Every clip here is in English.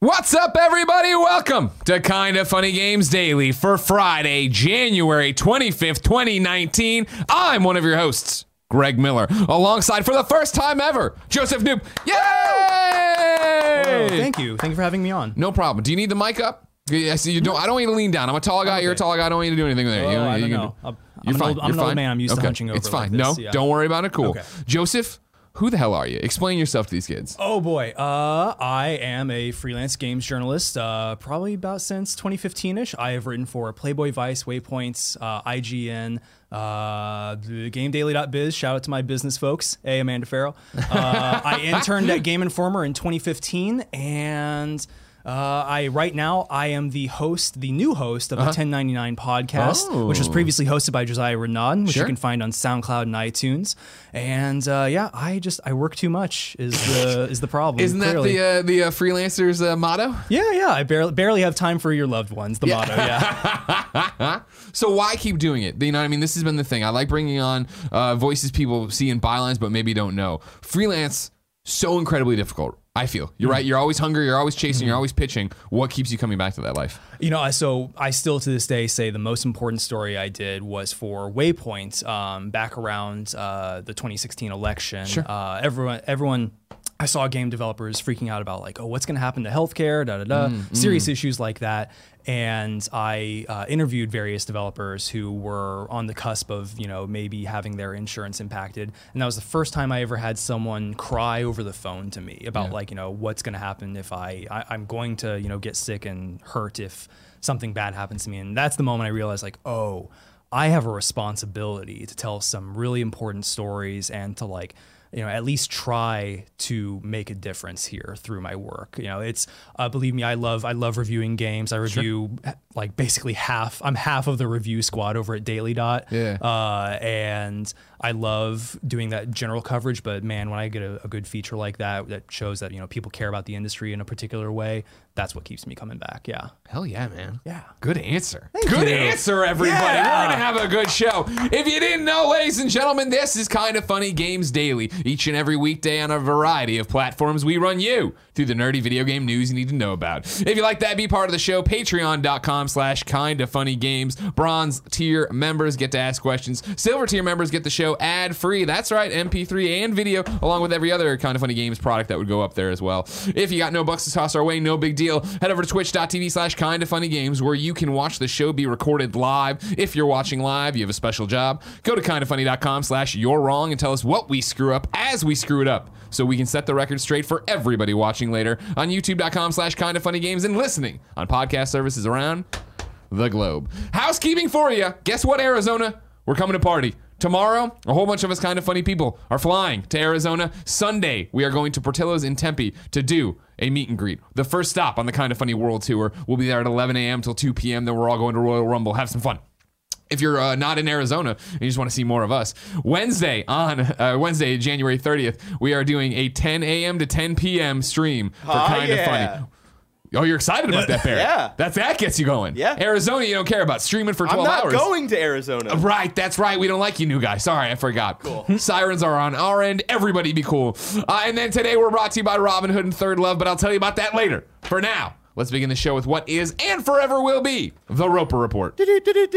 What's up, everybody? Welcome to Kinda Funny Games Daily for Friday, January 25th, 2019. I'm one of your hosts, Greg Miller, alongside, for the first time ever, Joseph Noob. Yay! Whoa, thank you. Thank you for having me on. No problem. Do you need the mic up? I see you don't. I don't want you to lean down. I'm a tall guy. Okay. You're a tall guy. I don't want you to do anything there. I don't know. You're fine. I'm an old man. I'm used to hunching over. It's fine. Like this. No, don't worry about it. Cool. Okay. Joseph, who the hell are you? Explain yourself to these kids. Oh boy, I am a freelance games journalist. Probably about since 2015ish. I have written for Playboy, Vice, Waypoints, IGN, GameDaily.biz. Shout out to my business folks. Hey, Amanda Farrell. I interned at Game Informer in 2015, and right now I am the new host of the 1099 podcast, which was previously hosted by Josiah Renaud, which you can find on SoundCloud and iTunes. And I work too much is the problem. Isn't clearly. that the freelancer's motto? Yeah. I barely have time for your loved ones. The motto. Yeah. So why keep doing it? You know what I mean? This has been the thing. I like bringing on voices people see in bylines, but maybe don't know. Freelance, so incredibly difficult. I feel you're right. You're always hungry. You're always chasing. You're always pitching. What keeps you coming back to that life? You know, so I still to this day say the most important story I did was for Waypoint back around the 2016 election. Sure. Everyone. I saw game developers freaking out about like, oh, what's going to happen to healthcare, serious issues like that. And I interviewed various developers who were on the cusp of, maybe having their insurance impacted. And that was the first time I ever had someone cry over the phone to me about what's going to happen if I'm going to, get sick and hurt if something bad happens to me. And that's the moment I realized like, oh, I have a responsibility to tell some really important stories and to at least try to make a difference here through my work. It's believe me, I love reviewing games. I review basically I'm half of the review squad over at Daily Dot. Yeah. And I love doing that general coverage, but man, when I get a good feature like that shows that, people care about the industry in a particular way, that's what keeps me coming back. Yeah. Hell yeah, man. Yeah. Good answer. Thank you. Answer, everybody. Yeah. We're going to have a good show. If you didn't know, ladies and gentlemen, this is Kinda Funny Games Daily. Each and every weekday on a variety of platforms, we run you through the nerdy video game news you need to know about. If you like that, be part of the show. Patreon.com/KindaFunnyGames. Bronze tier members get to ask questions. Silver tier members get the show ad-free. That's right, MP3 and video, along with every other Kinda Funny Games product that would go up there as well. If you got no bucks to toss our way, no big deal. Head over to twitch.tv/KindaFunnyGames, where you can watch the show be recorded live. If you're watching live, you have a special job. Go to kindafunny.com/you're-wrong and tell us what we screw up as we screw it up, so we can set the record straight for everybody watching later on youtube.com/KindaFunnyGames and listening on podcast services around the globe. Housekeeping for you. Guess what, Arizona? We're coming to party. Tomorrow, a whole bunch of us Kinda Funny people are flying to Arizona. Sunday, we are going to Portillo's in Tempe to do a meet and greet. The first stop on the Kinda Funny World Tour. We'll be there at 11 a.m. till 2 p.m. Then we're all going to Royal Rumble. Have some fun. If you're not in Arizona and you just want to see more of us, Wednesday, January 30th, we are doing a 10 a.m. to 10 p.m. stream for Kinda Funny. Oh, you're excited about that, Barry? Yeah. That gets you going. Yeah. Arizona, you don't care about streaming for 12 hours. I'm not going to Arizona. Right, that's right. We don't like you new guys. Sorry, I forgot. Cool. Sirens are on our end. Everybody be cool. And then today we're brought to you by Robin Hood and Third Love, but I'll tell you about that later. For now, let's begin the show with what is and forever will be the Roper Report. Time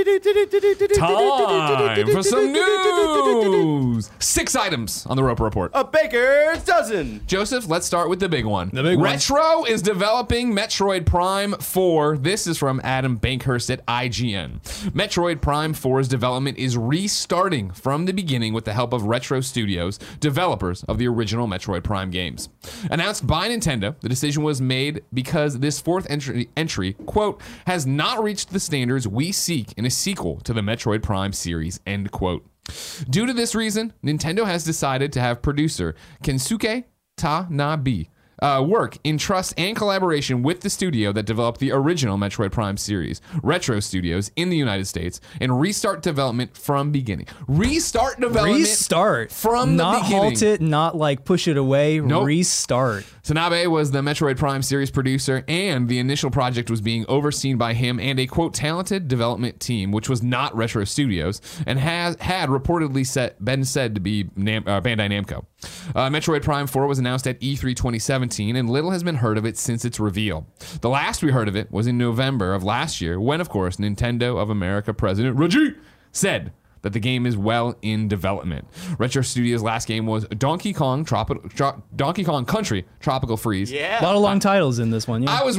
for some news. 6 items on the Roper Report. A baker's dozen. Joseph, let's start with the big one. The big one. Retro is developing Metroid Prime 4. This is from Adam Bankhurst at IGN. Metroid Prime 4's development is restarting from the beginning with the help of Retro Studios, developers of the original Metroid Prime games. Announced by Nintendo, the decision was made because this fourth entry, quote, has not reached the standards we seek in a sequel to the Metroid Prime series, end quote. Due to this reason, Nintendo has decided to have producer Kensuke Tanabe work in trust and collaboration with the studio that developed the original Metroid Prime series, Retro Studios, in the United States, and restart development from beginning. Restart development Restart from the not beginning. Halt it, not push it away. Nope. Restart. Tanabe was the Metroid Prime series producer, and the initial project was being overseen by him and a, quote, talented development team, which was not Retro Studios, and had reportedly been said to be Bandai Namco. Metroid Prime 4 was announced at E3 2017, and little has been heard of it since its reveal. The last we heard of it was in November of last year, when, of course, Nintendo of America President Reggie said that the game is well in development. Retro Studios' last game was Donkey Kong Country Tropical Freeze. Yeah. A lot of long titles in this one. Yeah. I was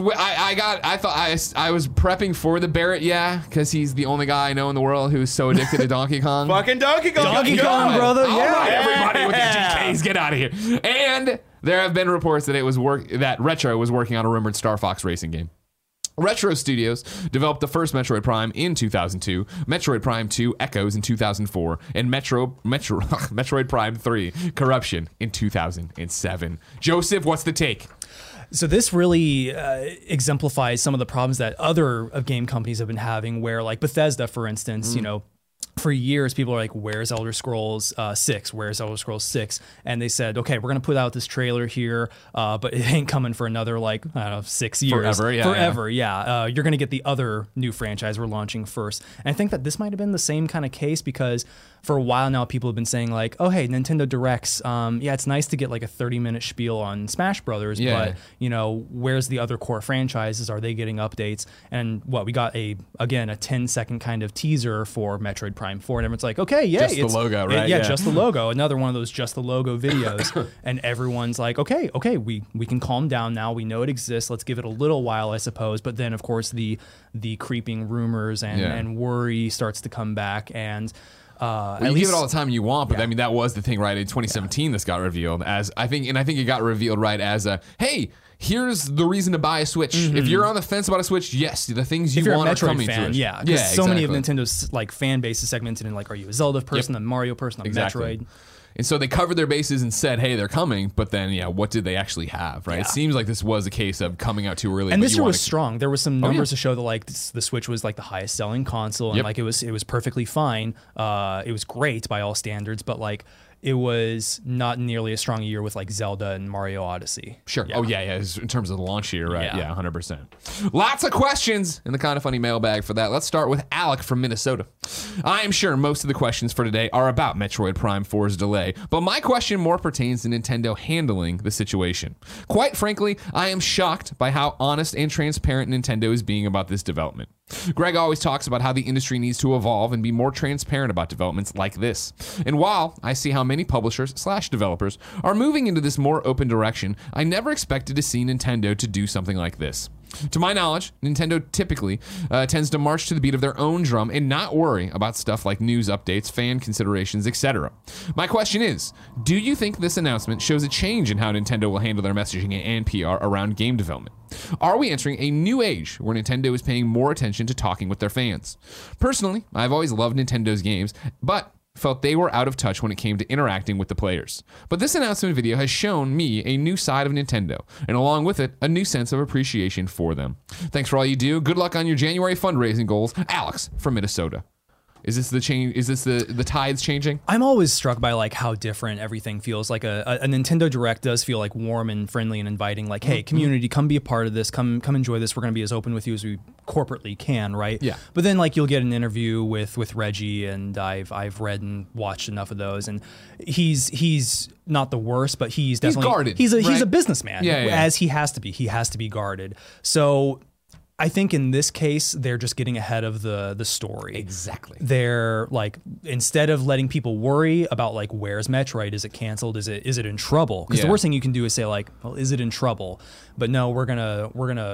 prepping for the Barrett, because he's the only guy I know in the world who's so addicted to Donkey Kong. Fucking Donkey Kong. Donkey Kong, brother. All Yeah. right, everybody with their DKs, get out of here. And there have been reports that that Retro was working on a rumored Star Fox racing game. Retro Studios developed the first Metroid Prime in 2002, Metroid Prime 2 Echoes in 2004, and Metroid Prime 3 Corruption in 2007. Joseph, what's the take? So this really exemplifies some of the problems that other game companies have been having, where like Bethesda, for instance, for years, people are like, where's Elder Scrolls 6? Where's Elder Scrolls 6? And they said, okay, we're going to put out this trailer here, but it ain't coming for another, 6 years. Forever, yeah. You're going to get the other new franchise we're launching first. And I think that this might have been the same kind of case, because for a while now, people have been saying like, oh, hey, Nintendo Directs, it's nice to get like a 30-minute spiel on Smash Brothers, but, where's the other core franchises? Are they getting updates? And we got a 10-second kind of teaser for Metroid Prime 4, and everyone's like, okay, yeah, Just the logo, right? Yeah, just the logo. Another one of those just the logo videos, and everyone's like, okay, we can calm down now. We know it exists. Let's give it a little while, I suppose. But then, of course, the creeping rumors and worry starts to come back, and you give it all the time you want, but I mean that was the thing, right? In 2017, this got revealed as I think it got revealed right as hey. Here's the reason to buy a Switch. If you're on the fence about a Switch, yes, the things you want are coming to it. Yeah, because so many of Nintendo's fan base is segmented in are you a Zelda person, a Mario person, a Metroid? And so they covered their bases and said, hey, they're coming, but then, what did they actually have, right? Yeah. It seems like this was a case of coming out too early. And this year was strong. There were some numbers to show that the Switch was the highest selling console, and it was perfectly fine. It was great by all standards, but it was not nearly as strong a year with Zelda and Mario Odyssey. Sure. Yeah. Oh, yeah. In terms of the launch year, right? Yeah. 100%. Lots of questions in the Kind of Funny mailbag for that. Let's start with Alec from Minnesota. I am sure most of the questions for today are about Metroid Prime 4's delay, but my question more pertains to Nintendo handling the situation. Quite frankly, I am shocked by how honest and transparent Nintendo is being about this development. Greg always talks about how the industry needs to evolve and be more transparent about developments like this. And while I see how many publishers/developers are moving into this more open direction, I never expected to see Nintendo to do something like this. To my knowledge, Nintendo typically tends to march to the beat of their own drum and not worry about stuff like news updates, fan considerations, etc. My question is, do you think this announcement shows a change in how Nintendo will handle their messaging and PR around game development? Are we entering a new age where Nintendo is paying more attention to talking with their fans? Personally, I've always loved Nintendo's games, but felt they were out of touch when it came to interacting with the players. But this announcement video has shown me a new side of Nintendo, and along with it, a new sense of appreciation for them. Thanks for all you do. Good luck on your January fundraising goals. Alex from Minnesota. Is this the change? Is this the tides changing? I'm always struck by how different everything feels. A Nintendo Direct does feel warm and friendly and inviting. Hey, community, come be a part of this. Come enjoy this. We're going to be as open with you as we corporately can, right? Yeah. But then you'll get an interview with Reggie, and I've read and watched enough of those, and he's not the worst, but he's definitely guarded. He's right? a businessman, yeah. as he has to be. He has to be guarded. So I think in this case, they're just getting ahead of the story. Exactly. They're instead of letting people worry about where's Metroid? Is it canceled? Is it in trouble? Because the worst thing you can do is say well, is it in trouble? But no, we're gonna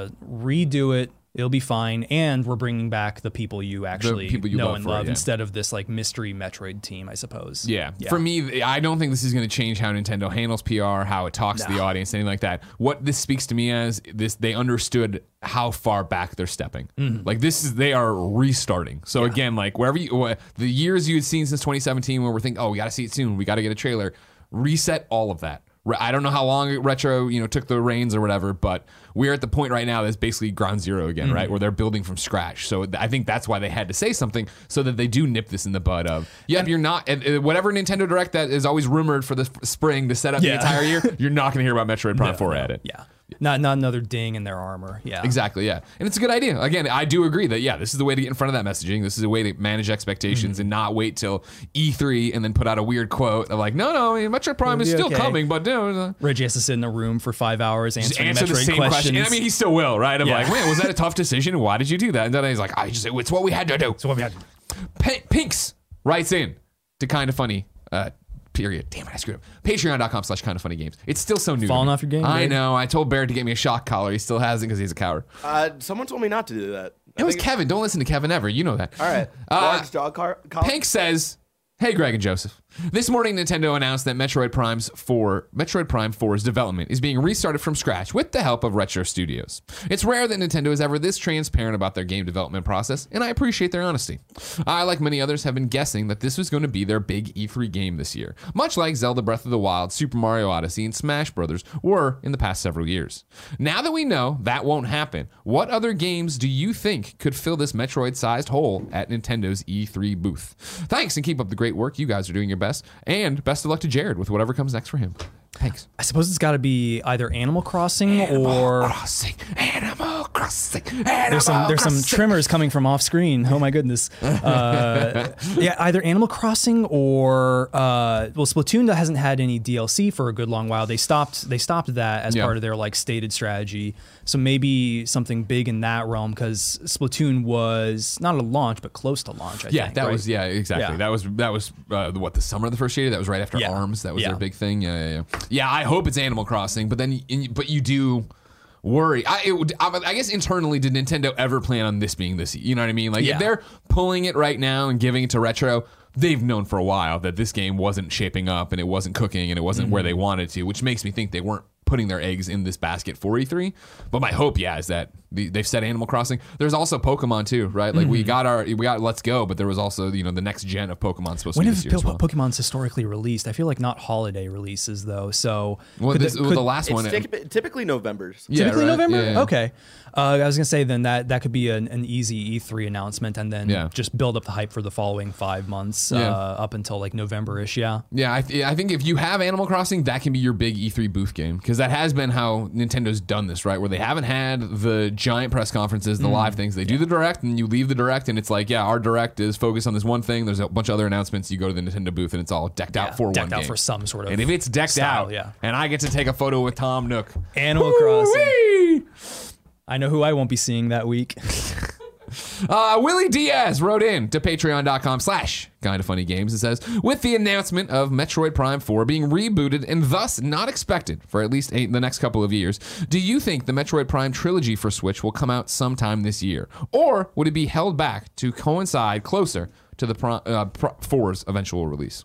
redo it. It'll be fine, and we're bringing back the people you actually know and love instead of this mystery Metroid team, I suppose. Yeah. For me, I don't think this is going to change how Nintendo handles PR, how it talks to the audience, anything like that. What this speaks to me as they understood how far back they're stepping. They are restarting. So again, wherever the years you had seen since 2017, where we're thinking, oh, we got to see it soon, we got to get a trailer. Reset all of that. I don't know how long Retro, took the reins or whatever, but we're at the point right now that's basically ground zero again, right? Where they're building from scratch. So I think that's why they had to say something so that they do nip this in the bud of, you're not, whatever Nintendo Direct that is always rumored for the spring to set up the entire year, you're not going to hear about Metroid Prime 4 at it. Yeah. Not another ding in their armor. Yeah. Exactly, yeah. And it's a good idea. Again, I do agree that, this is the way to get in front of that messaging. This is a way to manage expectations and not wait till E3 and then put out a weird quote of like, no, Metroid Prime is still coming, but Reggie has to sit in a room for 5 hours answering answer Metroid the same questions. question. And I mean, he still will, right? I'm like, man, was that a tough decision? Why did you do that? And then he's like, it's what we had to do. So what we had to do. Pinks writes in to Kinda Funny, period. Damn it, I screwed up. Patreon.com/kindoffunnygames. It's still so new. Falling off your game, I Barrett? know. I told Barrett to get me a shock collar. He still hasn't because he's a coward. Someone told me not to do that. It was Kevin. Don't listen to Kevin ever. You know that. All right. Large dog collar. Pink says, hey, Greg and Joseph. This morning, Nintendo announced that Metroid Prime 4's development is being restarted from scratch with the help of Retro Studios. It's rare that Nintendo is ever this transparent about their game development process, and I appreciate their honesty. I, like many others, have been guessing that this was going to be their big E3 game this year, much like Zelda Breath of the Wild, Super Mario Odyssey, and Smash Bros. Were in the past several years. Now that we know that won't happen, what other games do you think could fill this Metroid-sized hole at Nintendo's E3 booth? Thanks, and keep up the great work. You guys are doing your best. And best of luck to Jared with whatever comes next for him. Thanks. I suppose it's got to be either Animal Crossing or Animal Crossing. there's some trimmers coming from off screen. Oh my goodness. Either Animal Crossing or Splatoon that hasn't had any DLC for a good long while. They stopped that as part of their like stated strategy. So maybe something big in that realm because Splatoon was not a launch but close to launch. I think, that was exactly. Yeah. That was the summer of the first year. That was right after ARMS. That was their big thing. Yeah, I hope it's Animal Crossing, but you do worry. I guess internally, did Nintendo ever plan on this being this? You know what I mean? Like if they're pulling it right now and giving it to Retro, they've known for a while that this game wasn't shaping up and it wasn't cooking and it wasn't where they wanted to, which makes me think they weren't putting their eggs in this basket for E3. But my hope, is that they've said Animal Crossing. There's also Pokemon too, right? Like we got Let's Go, but there was also the next gen of Pokemon supposed to be this year as well. Pokemon's historically released? I feel like not holiday releases though. So the last one, typically November's. Typically November. Yeah. Okay. I was gonna say then that could be an easy E3 announcement, and then just build up the hype for the following 5 months up until like November-ish. Yeah. I think if you have Animal Crossing, that can be your big E3 booth game because that has been how Nintendo's done this, right? Where they haven't had the giant press conferences, the live things. They do the Direct, and you leave the Direct, and it's like, our Direct is focused on this one thing. There's a bunch of other announcements. You go to the Nintendo booth, and it's all decked out for one game. Decked out for some sort of. And if it's decked style, out, and I get to take a photo with Tom Nook, Animal Crossing. I know who I won't be seeing that week. Willie Diaz wrote in to patreon.com/kindoffunnygames and says, with the announcement of Metroid Prime 4 being rebooted and thus not expected for at least the next couple of years, do you think the Metroid Prime trilogy for Switch will come out sometime this year? Or would it be held back to coincide closer to the 4's eventual release?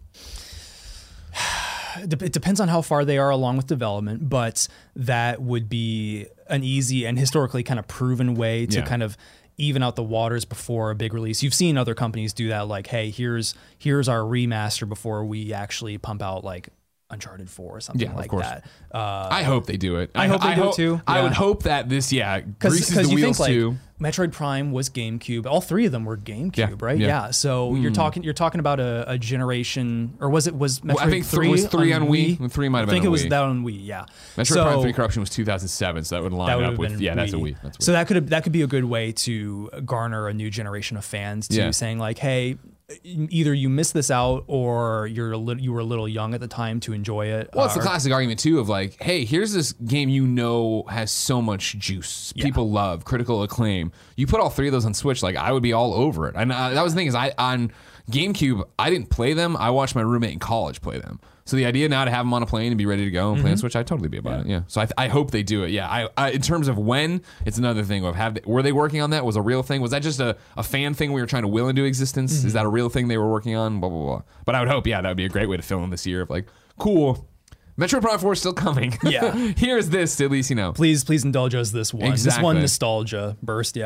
It depends on how far they are along with development, but that would be an easy and historically kind of proven way to kind of even out the waters before a big release. You've seen other companies do that, like, hey, here's our remaster before we actually pump out like Uncharted 4 or something like that. I hope they do it. I hope they do it too. I would hope that this, greases the you wheels think, too. Like, Metroid Prime was GameCube. All three of them were GameCube, right? Yeah. So you're talking about a generation, or was Metroid I think 3 was 3 on Wii? 3 might have been on Wii. I think it was that on Wii. Yeah. Metroid Prime 3 Corruption was 2007, so that would line up with that's a Wii. That's so that could be a good way to garner a new generation of fans too, saying like, hey, either you missed this out or you were a little young at the time to enjoy it. Well, it's the classic argument too of like, hey, here's this game has so much juice. People love, critical acclaim. You put all three of those on Switch, like I would be all over it. And that was the thing is on GameCube, I didn't play them. I watched my roommate in college play them. So the idea now to have them on a plane and be ready to go and play on Switch, I'd totally be about it. Yeah. So I hope they do it. Yeah. I in terms of when, it's another thing. Were they working on that? Was a real thing? Was that just a fan thing we were trying to will into existence? Is that a real thing they were working on? Blah, blah, blah. But I would hope, that would be a great way to fill in this year of like, cool, Metroid Prime 4 is still coming. Yeah. Here's this, at least, Please indulge us this one. Exactly. This one nostalgia burst, yeah.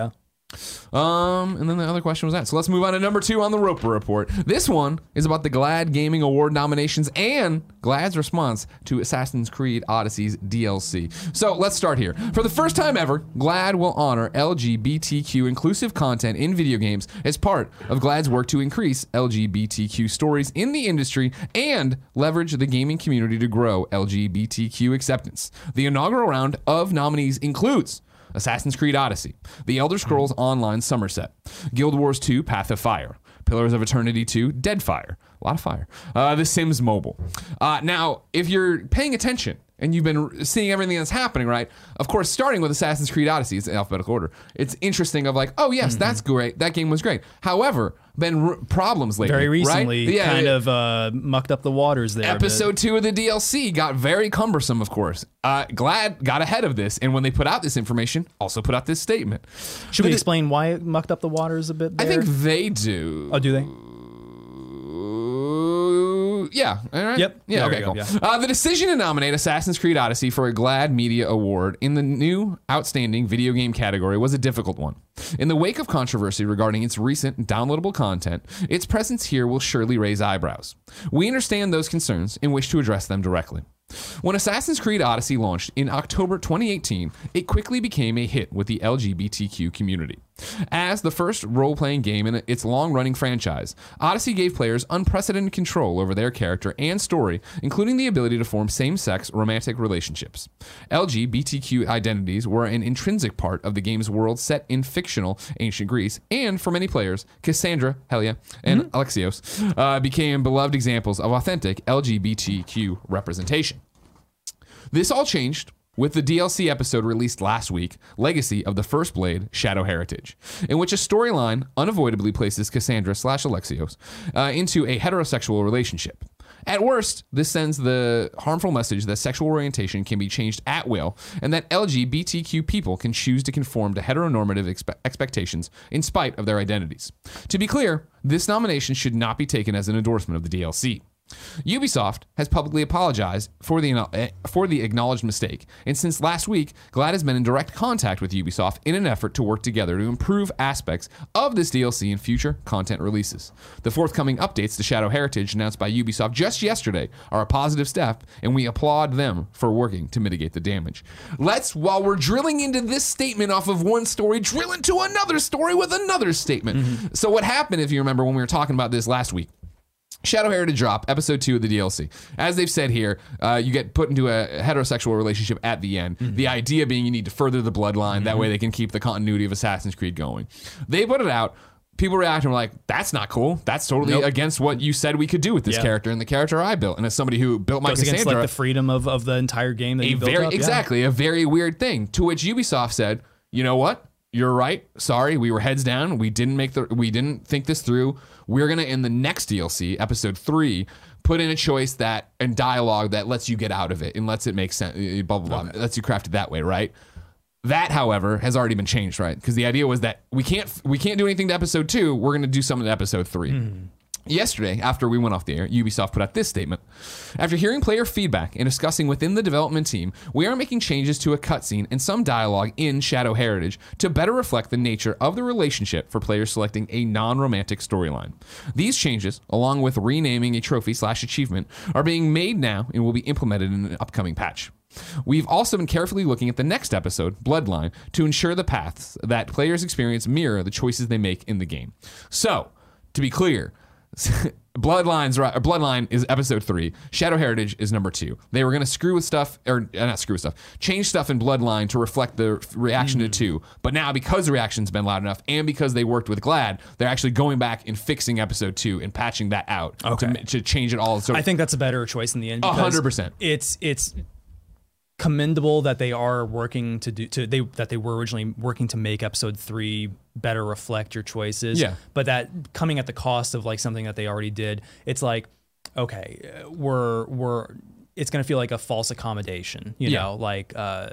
And then the other question was that. So let's move on to number 2 on the Roper Report. This one is about the GLAAD Gaming Award nominations and GLAAD's response to Assassin's Creed Odyssey's DLC. So let's start here. For the first time ever, GLAAD will honor LGBTQ inclusive content in video games as part of GLAAD's work to increase LGBTQ stories in the industry and leverage the gaming community to grow LGBTQ acceptance. The inaugural round of nominees includes Assassin's Creed Odyssey, The Elder Scrolls Online Somerset, Guild Wars 2 Path of Fire, Pillars of Eternity 2 Deadfire, a lot of fire, The Sims Mobile. Now, if you're paying attention and you've been seeing everything that's happening, right? Of course, starting with Assassin's Creed Odyssey, it's in alphabetical order. It's interesting of like, oh yes, that's great. That game was great. However, been problems lately. Very recently, right? Yeah, kind of mucked up the waters there. Episode 2 of the DLC got very cumbersome, of course. GLAAD got ahead of this, and when they put out this information, also put out this statement. Should we explain why it mucked up the waters a bit there? I think they do. Oh, do they? Yeah. All right. Yep. Yeah. There Okay. we Cool. go, yeah. The decision to nominate Assassin's Creed Odyssey for a GLAAD Media Award in the new Outstanding Video Game category was a difficult one. In the wake of controversy regarding its recent downloadable content, its presence here will surely raise eyebrows. We understand those concerns and wish to address them directly. When Assassin's Creed Odyssey launched in October 2018, it quickly became a hit with the LGBTQ community. As the first role-playing game in its long-running franchise, Odyssey gave players unprecedented control over their character and story, including the ability to form same-sex romantic relationships. LGBTQ identities were an intrinsic part of the game's world set in fictional ancient Greece, and for many players, Cassandra, Helia, and Alexios became beloved examples of authentic LGBTQ representation. This all changed with the DLC episode released last week, Legacy of the First Blade, Shadow Heritage, in which a storyline unavoidably places Cassandra/Alexios into a heterosexual relationship. At worst, this sends the harmful message that sexual orientation can be changed at will and that LGBTQ people can choose to conform to heteronormative expectations in spite of their identities. To be clear, this nomination should not be taken as an endorsement of the DLC. Ubisoft has publicly apologized for the acknowledged mistake, and since last week, GLAAD has been in direct contact with Ubisoft in an effort to work together to improve aspects of this DLC in future content releases. The forthcoming updates to Shadow Heritage announced by Ubisoft just yesterday are a positive step, and we applaud them for working to mitigate the damage. Let's, while we're drilling into this statement off of one story, drill into another story with another statement. So what happened, if you remember when we were talking about this last week, Shadow Heritage drop, episode 2 of the DLC. As they've said here, you get put into a heterosexual relationship at the end. The idea being you need to further the bloodline. That way they can keep the continuity of Assassin's Creed going. They put it out. People react and were like, that's not cool. That's totally against what you said we could do with this character and the character I built. And as somebody who built my Cassandra, against like the freedom of the entire game that you built up. Exactly, a very weird thing. To which Ubisoft said, you know what? You're right. Sorry, we were heads down. We didn't think this through. We're gonna, in the next DLC, episode 3, put in a choice that and dialogue that lets you get out of it and lets it make sense. Blah blah blah. Lets you craft it that way, right? That, however, has already been changed, right? Because the idea was that we can't do anything to episode 2. We're gonna do something to episode 3. Yesterday, after we went off the air, Ubisoft put out this statement. After hearing player feedback and discussing within the development team, we are making changes to a cutscene and some dialogue in Shadow Heritage to better reflect the nature of the relationship for players selecting a non-romantic storyline. These changes, along with renaming a trophy/achievement, are being made now and will be implemented in an upcoming patch. We've also been carefully looking at the next episode, Bloodline, to ensure the paths that players experience mirror the choices they make in the game. So, to be clear, Bloodline is episode 3. Shadow Heritage is number 2. They were going to change stuff in Bloodline to reflect the reaction to 2. But now, because the reaction's been loud enough and because they worked with GLAAD, they're actually going back and fixing episode 2 and patching that out to change it all. So I think that's a better choice in the end. 100%. It's commendable that they are working that they were originally working to make episode 3 better reflect your choices. Yeah. But that coming at the cost of like something that they already did, it's like, okay, it's going to feel like a false accommodation, you know, like,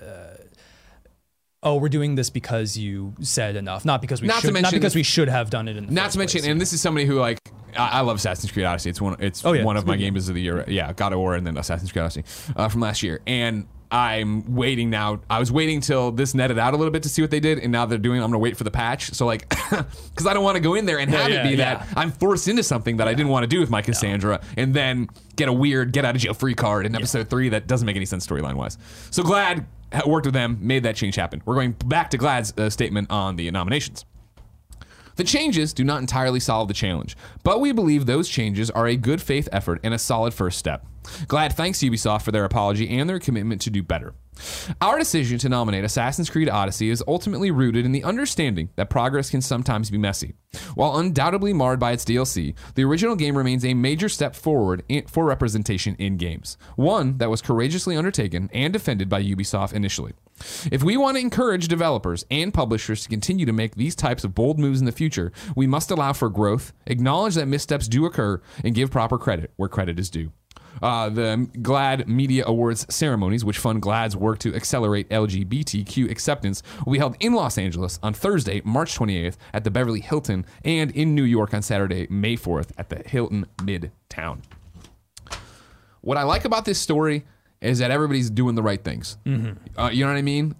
oh, we're doing this because you said enough, not because we should have done it in the first place. And this is somebody who like, I love Assassin's Creed Odyssey. It's one of my games of the year. Yeah, God of War and then Assassin's Creed Odyssey from last year. And I'm waiting now. I was waiting till this netted out a little bit to see what they did, and now they're doing. I'm gonna wait for the patch. So like, because I don't want to go in there and have it be that I'm forced into something that I didn't want to do with my Cassandra, and then get a weird get out of jail free card in episode 3 that doesn't make any sense storyline wise. So Glad worked with them, made that change happen. We're going back to Glad's statement on the nominations. The changes do not entirely solve the challenge, but we believe those changes are a good faith effort and a solid first step. Glad thanks Ubisoft for their apology and their commitment to do better. Our decision to nominate Assassin's Creed Odyssey is ultimately rooted in the understanding that progress can sometimes be messy. While undoubtedly marred by its DLC, the original game remains a major step forward for representation in games, one that was courageously undertaken and defended by Ubisoft initially. If we want to encourage developers and publishers to continue to make these types of bold moves in the future, we must allow for growth, acknowledge that missteps do occur, and give proper credit where credit is due. The Glad Media Awards ceremonies, which fund Glad's work to accelerate LGBTQ acceptance, will be held in Los Angeles on Thursday, March 28th at the Beverly Hilton, and in New York on Saturday, May 4th at the Hilton Midtown. What I like about this story is that everybody's doing the right things. Mm-hmm. You know what I mean?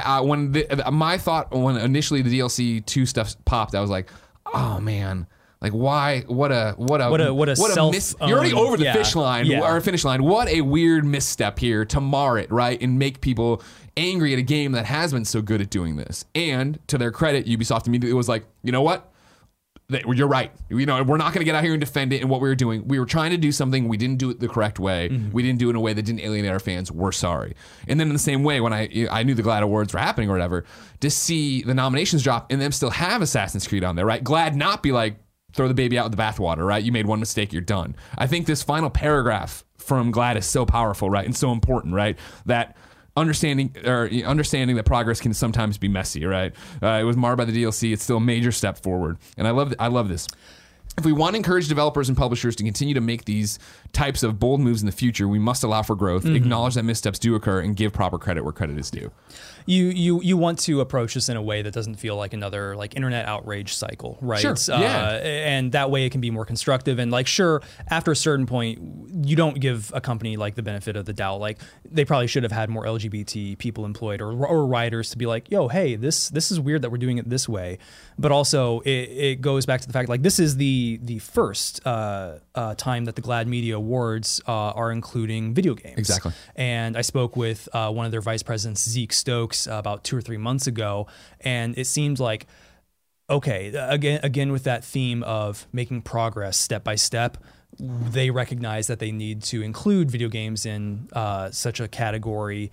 My thought when initially the DLC 2 stuff popped, I was like, oh man. Like why? What a you're already over the finish line. What a weird misstep here to mar it, right, and make people angry at a game that has been so good at doing this. And to their credit, Ubisoft immediately was like, you know what? You're right. You know, we're not going to get out here and defend it. And what we were doing, we were trying to do something. We didn't do it the correct way. Mm-hmm. We didn't do it in a way that didn't alienate our fans. We're sorry. And then in the same way, when I knew the Glad Awards were happening or whatever, to see the nominations drop and them still have Assassin's Creed on there, right? Glad not be like, throw the baby out with the bathwater, right? You made one mistake, you're done. I think this final paragraph from Glad is so powerful, right? And so important, right? That understanding that progress can sometimes be messy, right? It was marred by the DLC. It's still a major step forward. And I love this. If we want to encourage developers and publishers to continue to make these types of bold moves in the future, we must allow for growth, acknowledge that missteps do occur, and give proper credit where credit is due. You want to approach this in a way that doesn't feel like another like internet outrage cycle, right? Sure. And that way it can be more constructive. And like, sure, after a certain point, you don't give a company like the benefit of the doubt. Like they probably should have had more LGBT people employed or writers to be like, yo, hey, this is weird that we're doing it this way. But also it goes back to the fact like this is the first time that the Glad Media Awards are including video games. Exactly. And I spoke with one of their vice presidents, Zeke Stokes, about 2 or 3 months ago, and it seemed like, okay, again with that theme of making progress step by step, they recognize that they need to include video games in such a category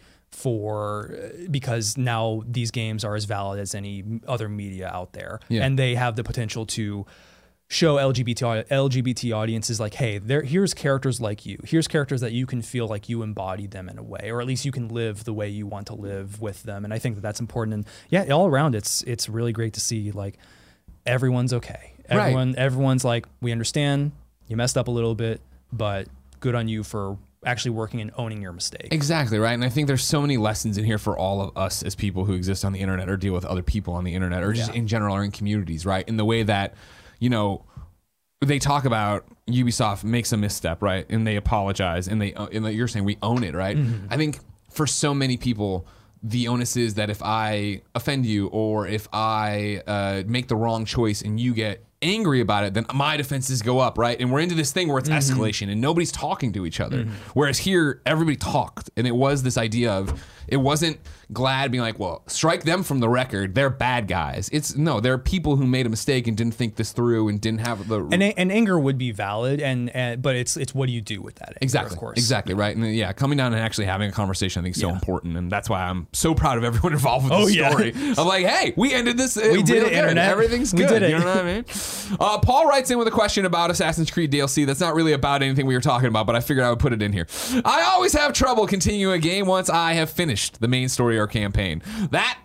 because now these games are as valid as any other media out there, and they have the potential to show LGBT audiences like, hey, here's characters like you. Here's characters that you can feel like you embody them in a way, or at least you can live the way you want to live with them. And I think that that's important. And yeah, all around, it's really great to see like everyone's okay. Everyone's like, we understand you messed up a little bit, but good on you for actually working and owning your mistake. Exactly, right? And I think there's so many lessons in here for all of us as people who exist on the internet or deal with other people on the internet or just in general or in communities, right? In the way that, you know, they talk about Ubisoft makes a misstep, right? And they apologize, and you're saying we own it, right? Mm-hmm. I think for so many people, the onus is that if I offend you or if I make the wrong choice and you get angry about it, then my defenses go up, right? And we're into this thing where it's escalation and nobody's talking to each other. Whereas here, everybody talked, and it was this idea of, it wasn't Glad being like, well, strike them from the record. They're bad guys. They're people who made a mistake and didn't think this through and didn't have the... And anger would be valid, but it's what do you do with that anger, exactly, of course. Exactly, right? And coming down and actually having a conversation, I think is so important, and that's why I'm so proud of everyone involved with this story. I'm like, hey, we ended this. We did it, internet. Everything's good. We did it. You know what I mean? Paul writes in with a question about Assassin's Creed DLC that's not really about anything we were talking about, but I figured I would put it in here. I always have trouble continuing a game once I have finished the main story or campaign. That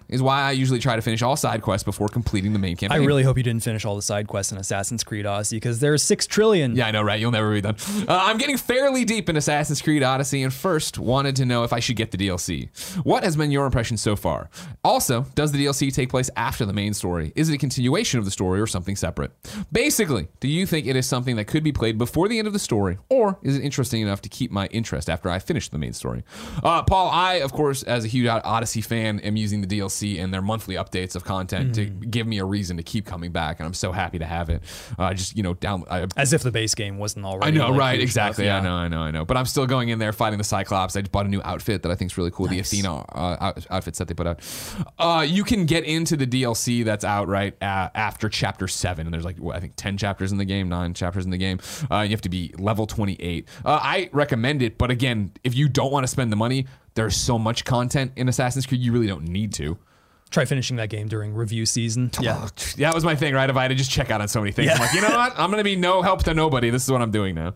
is why I usually try to finish all side quests before completing the main I campaign. really hope you didn't finish all the side quests in Assassin's Creed Odyssey because there's 6 trillion. Yeah, I know, right? You'll never be done. I'm getting fairly deep in Assassin's Creed Odyssey and first wanted to know if I should get the DLC. What has been your impression so far? Also, does the DLC take place after the main story? Is it a continuation of the story or something separate? Basically, do you think it is something that could be played before the end of the story, or is it interesting enough to keep my interest after I finish the main story? Paul, I, of course, as a huge Odyssey fan, am using the DLC and their monthly updates of content to give me a reason to keep coming back, and I'm so happy to have it. As if the base game wasn't already. I know, like, right? huge Exactly. enough. I know. But I'm still going in there fighting the Cyclops. I just bought a new outfit that I think is really cool. Nice. The Athena outfits that they put out. You can get into the DLC that's out right after Chapter 7, and there's like I think 10 chapters in the game, 9 chapters in the game. You have to be level 28. I recommend it, but again, if you don't want to spend the money, there's so much content in Assassin's Creed, you really don't need to. Try finishing that game during review season. Yeah. That was my thing, right? If I had to just check out on so many things, Yeah. I'm like, you know what? I'm going to be no help to nobody. This is what I'm doing now.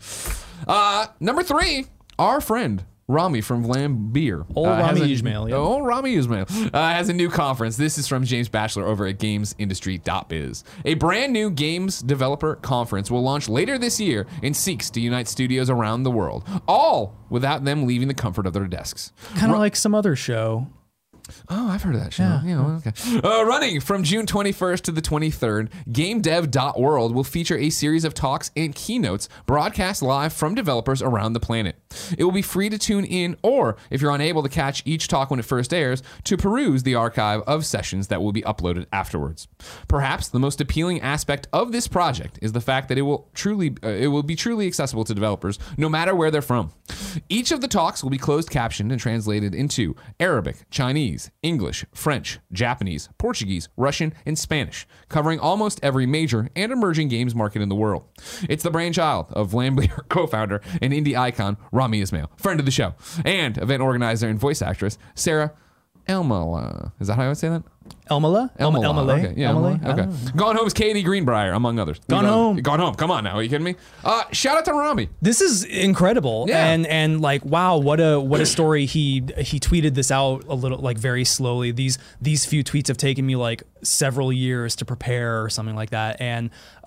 Number 3, our friend Rami from Vlambeer. Old Rami Ismail, yeah. Old Rami Ismail has a new conference. This is from James Batchelor over at GamesIndustry.biz. A brand new games developer conference will launch later this year and seeks to unite studios around the world, all without them leaving the comfort of their desks. Kind of like some other show. Oh, I've heard of that show. Yeah, okay. Running from June 21st to the 23rd, GameDev.world will feature a series of talks and keynotes broadcast live from developers around the planet. It will be free to tune in, or if you're unable to catch each talk when it first airs, to peruse the archive of sessions that will be uploaded afterwards. Perhaps the most appealing aspect of this project is the fact that it will be truly accessible to developers, no matter where they're from. Each of the talks will be closed captioned and translated into Arabic, Chinese, English, French, Japanese, Portuguese, Russian, and Spanish, covering almost every major and emerging games market in the world. It's the brainchild of Vlambeer co-founder and indie icon Rami Ismail, friend of the show, and event organizer and voice actress Sarah Elmala. Is that how I would say that? Elmala? Elmala. Okay. Yeah, Elmala? Elmala. Okay. Gone Home's Katie Greenbrier, among others. Gone Home. Gone Home. Come on now. Are you kidding me? Shout out to Rami. This is incredible. Yeah. And like, wow, what a story. He tweeted this out a little, like, very slowly. These few tweets have taken me like several years to prepare or something like that. And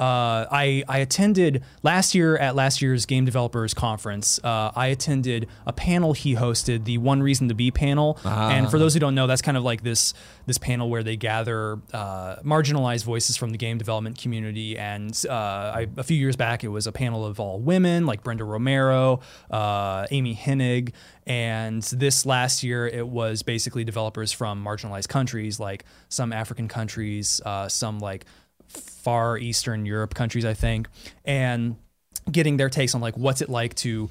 I attended last year's Game Developers Conference. I attended a panel he hosted, the One Reason to Be panel. And for those who don't know, that's kind of like this panel where they gather marginalized voices from the game development community. And a few years back, it was a panel of all women, like Brenda Romero, Amy Hennig. And this last year, it was basically developers from marginalized countries, like some African countries, some like Far Eastern Europe countries, I think, and getting their takes on like what's it like to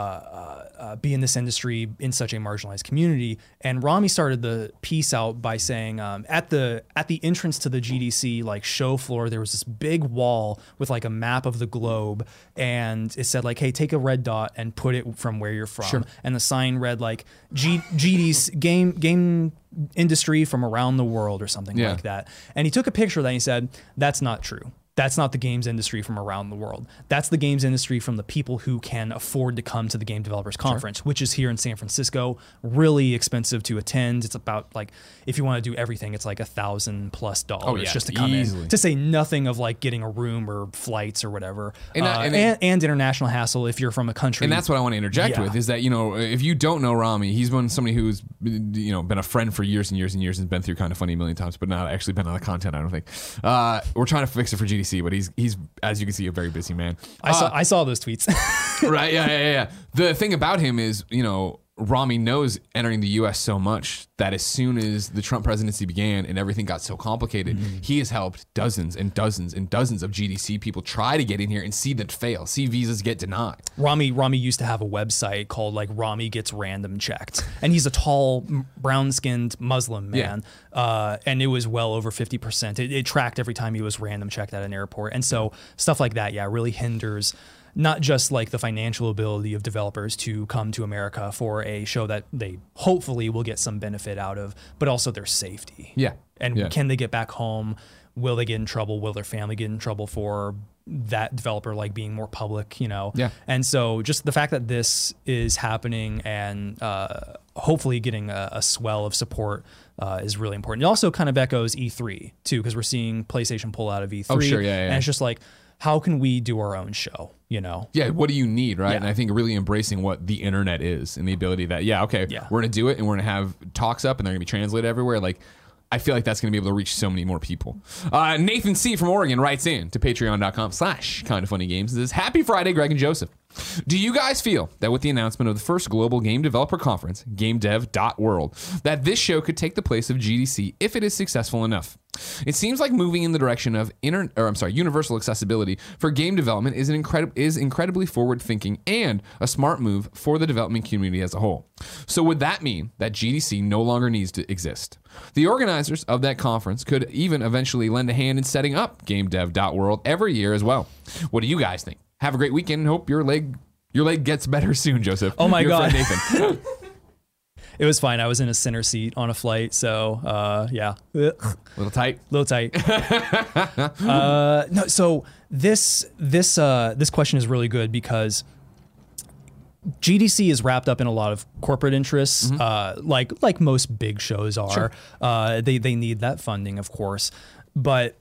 be in this industry in such a marginalized community. And Rami started the piece out by saying at the entrance to the GDC like show floor, there was this big wall with like a map of the globe, and it said like, hey, take a red dot and put it from where you're from. Sure. And the sign read like GDC game industry from around the world or something like that. And he took a picture of that and he said, that's not true. That's not the games industry from around the world. That's the games industry from the people who can afford to come to the Game Developers Conference, which is here in San Francisco. Really expensive to attend. It's about like, if you want to do everything, it's like $1,000+ just to come in. To say nothing of like getting a room or flights or whatever. And international hassle if you're from a country. And that's what I want to interject with is that, you know, if you don't know Rami, he's been somebody who's, you know, been a friend for years and years and years and been through Kind of Funny a million times, but not actually been on the content, I don't think. We're trying to fix it for GDC. But he's as you can see a very busy man. I saw those tweets. Right? Yeah. The thing about him is, you know, Rami knows entering the U.S. so much that as soon as the Trump presidency began and everything got so complicated, he has helped dozens and dozens and dozens of GDC people try to get in here and see that fail, see visas get denied. Rami used to have a website called like Rami Gets Random Checked, and he's a tall, brown-skinned Muslim man, and it was well over 50%. It tracked every time he was random checked at an airport, and so stuff like that, really hinders not just like the financial ability of developers to come to America for a show that they hopefully will get some benefit out of, but also their safety. Yeah. And can they get back home? Will they get in trouble? Will their family get in trouble for that developer like being more public, you know? Yeah. And so just the fact that this is happening and hopefully getting a swell of support is really important. It also kind of echoes E3 too, because we're seeing PlayStation pull out of E3. Oh, sure, yeah. And it's just like, how can we do our own show, you know? Yeah, what do you need, right? Yeah. And I think really embracing what the internet is and the ability that, we're going to do it and we're going to have talks up and they're going to be translated everywhere. Like, I feel like that's going to be able to reach so many more people. Nathan C. from Oregon writes in to patreon.com/kindoffunnygames and says, Happy Friday, Greg and Joseph. Do you guys feel that with the announcement of the first global game developer conference, GameDev.World, that this show could take the place of GDC if it is successful enough? It seems like moving in the direction of universal accessibility for game development is incredibly forward-thinking and a smart move for the development community as a whole. So would that mean that GDC no longer needs to exist? The organizers of that conference could even eventually lend a hand in setting up GameDev.World every year as well. What do you guys think? Have a great weekend and hope your leg gets better soon, Joseph. Oh my Your God. friend Nathan. It was fine. I was in a center seat on a flight, so yeah. Little tight. Little tight. No, so this question is really good because GDC is wrapped up in a lot of corporate interests, like most big shows are. Sure. They need that funding, of course, but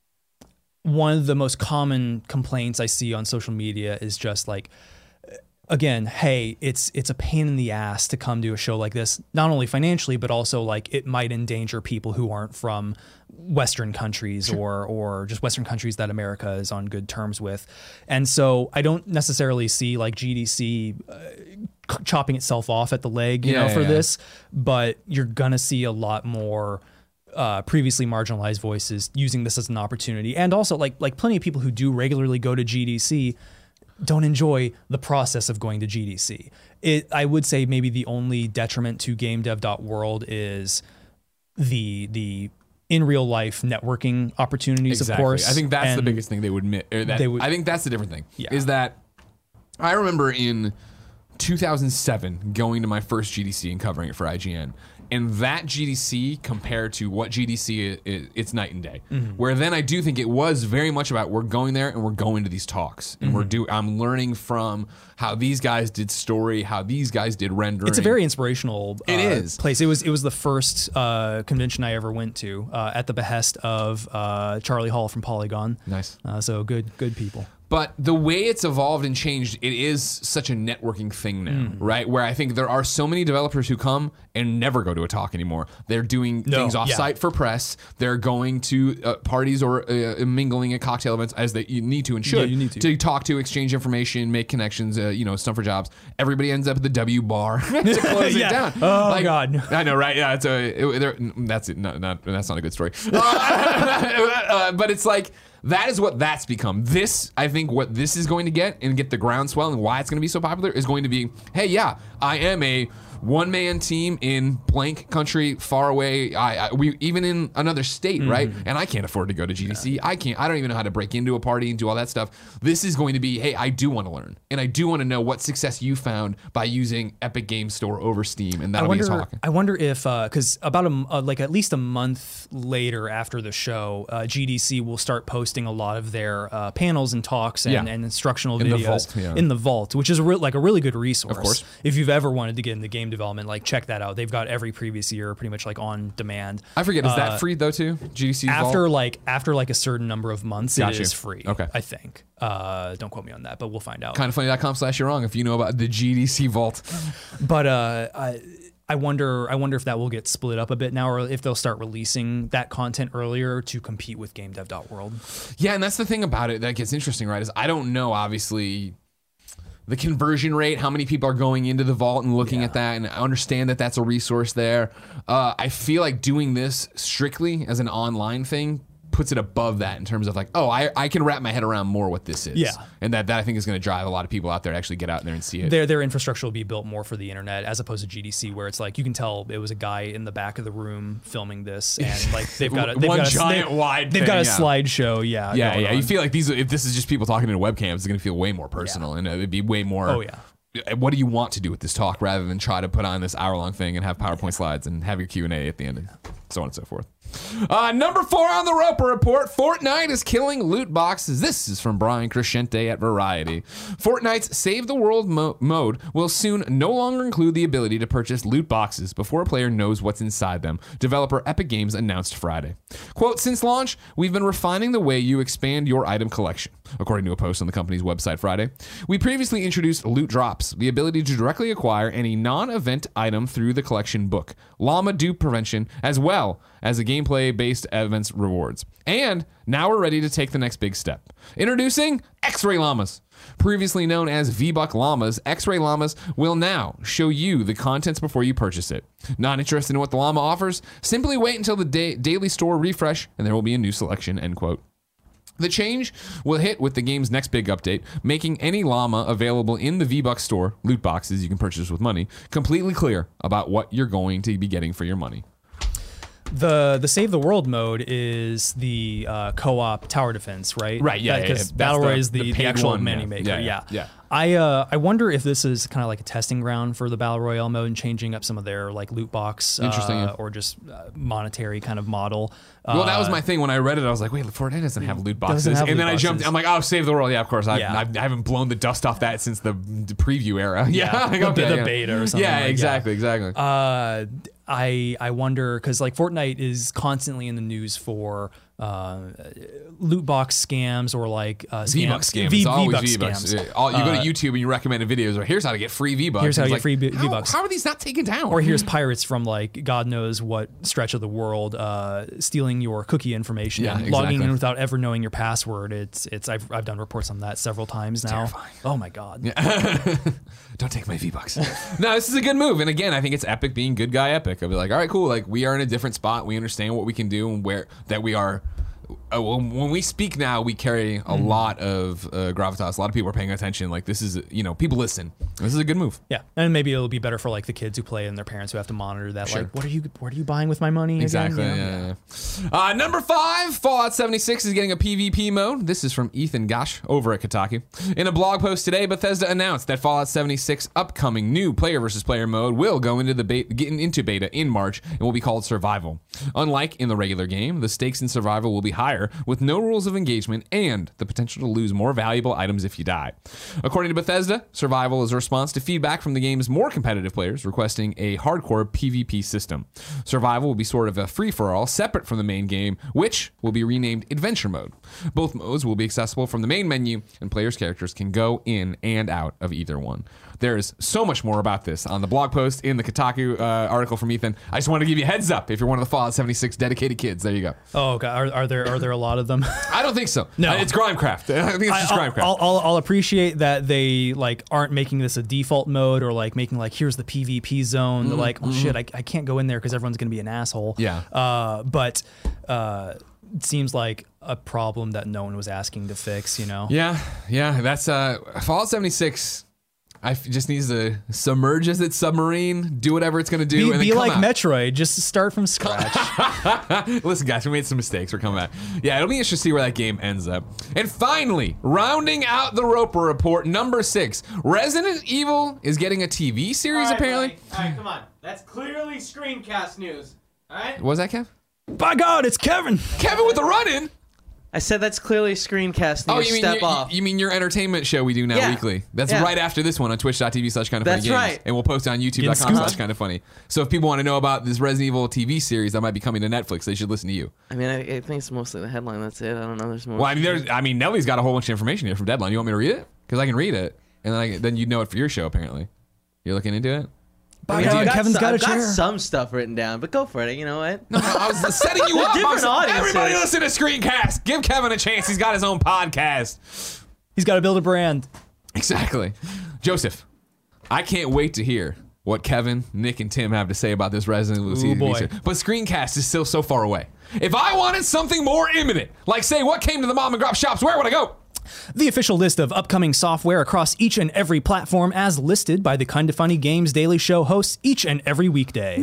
one of the most common complaints I see on social media is just like, again, hey, it's a pain in the ass to come to a show like this, not only financially, but also like it might endanger people who aren't from Western countries or just Western countries that America is on good terms with. And so I don't necessarily see like GDC chopping itself off at the leg, for this, but you're going to see a lot more previously marginalized voices using this as an opportunity. And also like plenty of people who do regularly go to GDC don't enjoy the process of going to GDC. I would say maybe the only detriment to GameDev.World is the in real life networking opportunities, Exactly. of course. I think that's the biggest thing they would admit. I think that's the different thing. Yeah. Is that I remember in 2007 going to my first GDC and covering it for IGN. And that GDC compared to what GDC is, it's night and day. Mm-hmm. Where then I do think it was very much about we're going there and we're going to these talks and I'm learning from how these guys did story, how these guys did rendering. It's a very inspirational place. It was the first convention I ever went to at the behest of Charlie Hall from Polygon. Nice. So good people. But the way it's evolved and changed, it is such a networking thing now, right? Where I think there are so many developers who come and never go to a talk anymore. They're doing things off-site for press. They're going to parties or mingling at cocktail events as you need to and should to talk to, exchange information, make connections, stuff for jobs. Everybody ends up at the W bar to close it down. Oh, God. I know, right? Yeah, that's it. That's not a good story. But it's like, that is what that's become. This, I think what this is going to get and get the groundswell and why it's going to be so popular is going to be, hey, yeah, I am a one-man team in blank country far away. We even in another state, right? And I can't afford to go to GDC. I don't even know how to break into a party and do all that stuff. This is going to be, hey, I do want to learn. And I do want to know what success you found by using Epic Game Store over Steam. And that'll be talking. I wonder if, because about at least a month later after the show, GDC will start posting a lot of their panels and talks and instructional videos in the vault, which is a really good resource. Of course. If you've ever wanted to get into game development, like check that out. They've got every previous year pretty much like on demand. I forget, is that free though too? GDC vault? After a certain number of months, it is free. Okay. I think. Don't quote me on that, but we'll find out. Kindoffunny.com/you're wrong if you know about the GDC vault. But I wonder if that will get split up a bit now, or if they'll start releasing that content earlier to compete with GameDev.World. Yeah, and that's the thing about it that gets interesting, right? Is I don't know, obviously, the conversion rate, how many people are going into the vault and looking at that, and I understand that that's a resource there. I feel like doing this strictly as an online thing puts it above that in terms of like, oh, I can wrap my head around more what this is. Yeah. And that I think is going to drive a lot of people out there to actually get out there and see it. Their infrastructure will be built more for the internet as opposed to GDC, where it's like you can tell it was a guy in the back of the room filming this, and like they've got a slideshow. Yeah. You feel like if this is just people talking into webcams, it's going to feel way more personal and it'd be way more. Oh yeah. What do you want to do with this talk rather than try to put on this hour-long thing and have PowerPoint slides and have your Q&A at the end? so on and so forth. Number 4 on the Roper Report, Fortnite is killing loot boxes. This is from Brian Crescente at Variety. Fortnite's Save the World mode will soon no longer include the ability to purchase loot boxes before a player knows what's inside them, developer Epic Games announced Friday. Quote, since launch, we've been refining the way you expand your item collection, according to a post on the company's website Friday. We previously introduced loot drops, the ability to directly acquire any non-event item through the collection book, llama dupe prevention, as well as the gameplay-based events rewards. And now we're ready to take the next big step. Introducing X-Ray Llamas. Previously known as V-Buck Llamas, X-Ray Llamas will now show you the contents before you purchase it. Not interested in what the llama offers? Simply wait until the daily store refresh and there will be a new selection, end quote. The change will hit with the game's next big update, making any llama available in the V-Buck store, loot boxes you can purchase with money, completely clear about what you're going to be getting for your money. The Save the World mode is the co-op tower defense, right? Right, yeah. Because yeah. Battle Royale is the paid actual one, money maker. Yeah. I wonder if this is kind of like a testing ground for the Battle Royale mode and changing up some of their like loot box or just monetary kind of model. Well, that was my thing when I read it. I was like, wait, Fortnite doesn't have loot boxes. And then I jumped. I'm like, oh, Save the World. Yeah, of course. I haven't blown the dust off that since the preview era. Yeah, the beta or something. Yeah, like, exactly. I wonder because like Fortnite is constantly in the news for loot box scams or like V-Bucks scams. It's always V-Bucks. You go to YouTube and you recommended videos, or here's how to get free V-Bucks. Here's how to get like, free V-Bucks. How are these not taken down? Or here's pirates from like God knows what stretch of the world stealing your cookie information and logging in without ever knowing your password. I've done reports on that several times now. Terrifying. Oh my God. Yeah. Don't take my V-Bucks. No, this is a good move. And again, I think it's Epic being good guy Epic. I'll be like, all right, cool. Like we are in a different spot. We understand what we can do and where that we are. When we speak now, we carry a lot of gravitas. A lot of people are paying attention. Like this is, people listen. This is a good move. Yeah, and maybe it'll be better for like the kids who play and their parents who have to monitor that. Sure. Like, what are you buying with my money? Exactly. Again? Yeah. Number 5, Fallout 76 is getting a PvP mode. This is from Ethan Gosh over at Kotaku. In a blog post today, Bethesda announced that Fallout 76 upcoming new player versus player mode will go into beta in March and will be called Survival. Unlike in the regular game, the stakes in Survival will be higher, with no rules of engagement and the potential to lose more valuable items if you die. According to Bethesda, Survival is a response to feedback from the game's more competitive players requesting a hardcore PvP system. Survival will be sort of a free-for-all separate from the main game, which will be renamed Adventure Mode. Both modes will be accessible from the main menu, and players' characters can go in and out of either one. There's so much more about this on the blog post in the Kotaku article from Ethan. I just want to give you a heads up if you're one of the Fallout 76 dedicated kids. There you go. Oh, God. Are there a lot of them? I don't think so. No, it's Grimecraft. I think it's just Grimecraft. I'll appreciate that they like aren't making this a default mode or like making like here's the PvP zone. They're like, oh shit, I can't go in there because everyone's gonna be an asshole. Yeah. But it seems like a problem that no one was asking to fix. Yeah. That's Fallout 76. Just needs to submerge as its submarine, do whatever it's going to do, and then be come like out. Metroid, just start from scratch. Listen, guys, we made some mistakes. We're coming back. Yeah, it'll be interesting to see where that game ends up. And finally, rounding out the Roper Report, number 6, Resident Evil is getting a TV series, apparently. All right, come on. That's clearly screencast news. All right? What was that, Kev? By God, it's Kevin. Kevin with the run-in. I said that's clearly screencast news. Oh, you mean your entertainment show we do now weekly? That's right after this one on twitch.tv/kindoffunnygames. That's right. And we'll post it on youtube.com/kindoffunny. So if people want to know about this Resident Evil TV series that might be coming to Netflix, they should listen to you. I mean, I think it's mostly the headline. That's it. I don't know. There's more. Well, Nellie's got a whole bunch of information here from Deadline. You want me to read it? Because I can read it, and then you know it for your show. Apparently, you're looking into it. Kevin's got a chair. I've got some stuff written down, but go for it. You know what? No, I was setting you up. Different audiences. Everybody listen to Screencast. Give Kevin a chance. He's got his own podcast. He's got to build a brand. Exactly. Joseph, I can't wait to hear what Kevin, Nick, and Tim have to say about this Resident Evil series. But Screencast is still so far away. If I wanted something more imminent, like say what came to the mom and grop shops, where would I go? The official list of upcoming software across each and every platform as listed by the Kinda Funny Games Daily Show hosts each and every weekday.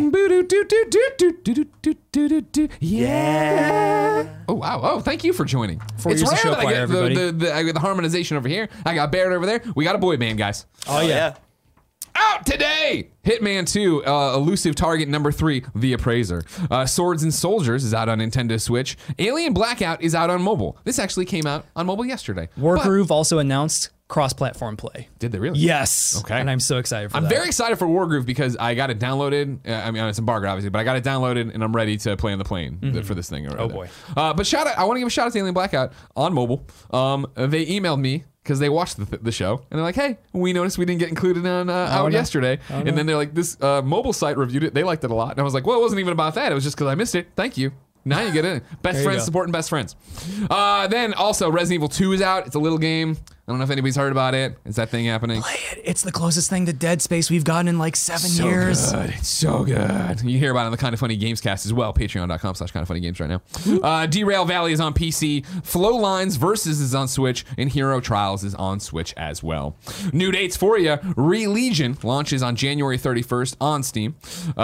Yeah. Oh, wow. Oh, thank you for joining. It's rare that I get the harmonization over here. I got Barrett over there. We got a boy band, guys. Oh, yeah. out today. Hitman 2, Elusive Target number 3, The Appraiser. Swords and Soldiers is out on Nintendo Switch. Alien Blackout is out on mobile. This actually came out on mobile yesterday. Wargroove also announced cross-platform play. Did they really? Yes. Okay. And I'm so excited for that. I'm very excited for Wargroove because I got it downloaded. I mean, it's embargoed, obviously, but I got it downloaded and I'm ready to play on the plane for this thing. Oh, boy. But shout out, I want to give a shout out to Alien Blackout on mobile. They emailed me because they watched the show and they're like, hey, we noticed we didn't get included on out yesterday. And then they're like, this mobile site reviewed it. They liked it a lot. And I was like, well, it wasn't even about that. It was just because I missed it. Thank you. Now you get in. Best friends go. supporting best friends. Then also Resident Evil 2 is out. It's a little game. I don't know if anybody's heard about it. Is that thing happening? Play it. It's the closest thing to Dead Space we've gotten in like 7 years. Good. It's so good. You hear about it on the Kind of Funny Games cast as well. Patreon.com/kindoffunnygames right now. Derail Valley is on PC. Flow Lines Versus is on Switch. And Hero Trials is on Switch as well. New dates for you. Re-Legion launches on January 31st on Steam.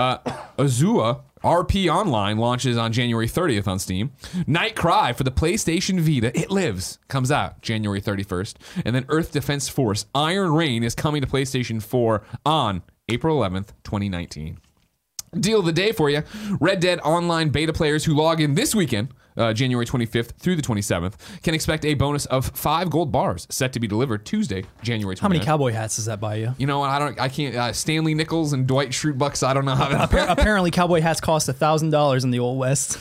Azua RP Online launches on January 30th on Steam. Night Cry for the PlayStation Vita, It Lives, comes out January 31st. And then Earth Defense Force Iron Rain is coming to PlayStation 4 on April 11th, 2019. Deal of the day for you. Red Dead Online beta players who log in this weekend, January 25th through the 27th, can expect a bonus of 5 gold bars set to be delivered Tuesday, January 29th. How many cowboy hats does that buy you? You know what? I can't. Stanley Nichols and Dwight Schrute bucks. I don't know how that. Apparently, cowboy hats cost $1,000 in the Old West.